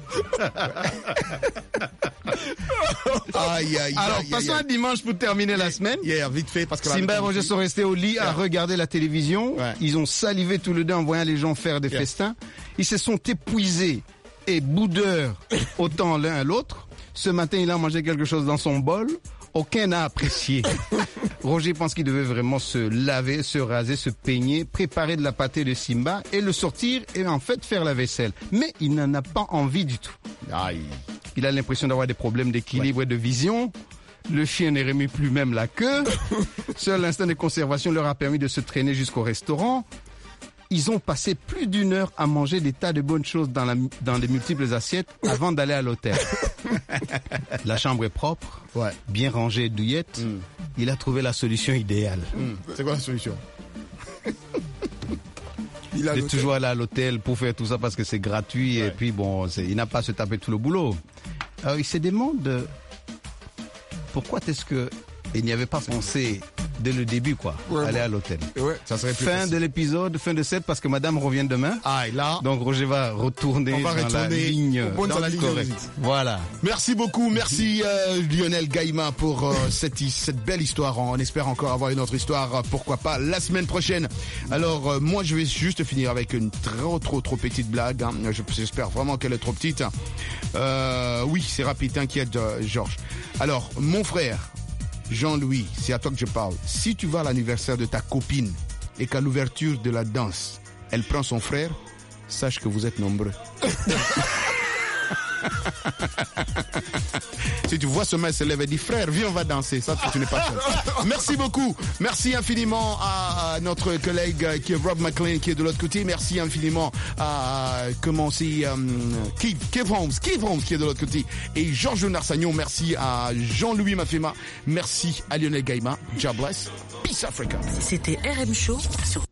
[SPEAKER 2] Alors, passons à dimanche pour terminer la semaine.
[SPEAKER 9] Vite fait, parce que
[SPEAKER 2] Simba et Roger sont restés au lit à regarder la télévision. Ils ont salivé tous les deux en voyant les gens faire des festins. Ils se sont épuisés et boudeurs autant l'un à l'autre. Ce matin, il a mangé quelque chose dans son bol. Aucun n'a apprécié. Roger pense qu'il devait vraiment se laver, se raser, se peigner, préparer de la pâtée de Simba et le sortir et en fait faire la vaisselle. Mais il n'en a pas envie du tout. Il a l'impression d'avoir des problèmes d'équilibre et de vision. Le chien ne remet plus même la queue. Seul l'instinct de conservation leur a permis de se traîner jusqu'au restaurant. ils ont passé plus d'1 heure à manger des tas de bonnes choses dans les multiples assiettes avant d'aller à l'hôtel. La chambre est propre, bien rangée et douillette. Il a trouvé la solution idéale.
[SPEAKER 17] C'est quoi la solution?
[SPEAKER 2] Il est toujours allé à l'hôtel pour faire tout ça parce que c'est gratuit et puis bon, il n'a pas à se taper tout le boulot. Alors il se demande pourquoi est-ce que il n'y avait pas pensé dès le début aller à l'hôtel.
[SPEAKER 17] Ça serait plus
[SPEAKER 2] fin
[SPEAKER 17] facile.
[SPEAKER 2] de l'épisode, fin de cette parce que Madame revient demain. Donc Roger va retourner dans la ligne correcte. Voilà.
[SPEAKER 9] Merci beaucoup, merci Lionel Gaïma pour cette belle histoire. On espère encore avoir une autre histoire, pourquoi pas la semaine prochaine. Alors moi je vais juste finir avec une trop petite blague. J'espère vraiment qu'elle est trop petite. Oui, c'est rapide, t'inquiète Georges. Alors mon frère Jean-Louis, c'est à toi que je parle. Si tu vas à l'anniversaire de ta copine et qu'à l'ouverture de la danse, elle prend son frère, sache que vous êtes nombreux. Si tu vois ce mec se lever et dit frère, viens, on va danser. Ça, tu n'es pas seul. Merci beaucoup. Merci infiniment à notre collègue qui est Rob McLean qui est de l'autre côté. Merci infiniment à Keith Holmes qui est de l'autre côté. Et Georges Narsagnon. Merci à Jean-Louis Mafema. Merci à Lionel Gaïma. God bless. Peace Africa.
[SPEAKER 3] C'était RM Show sur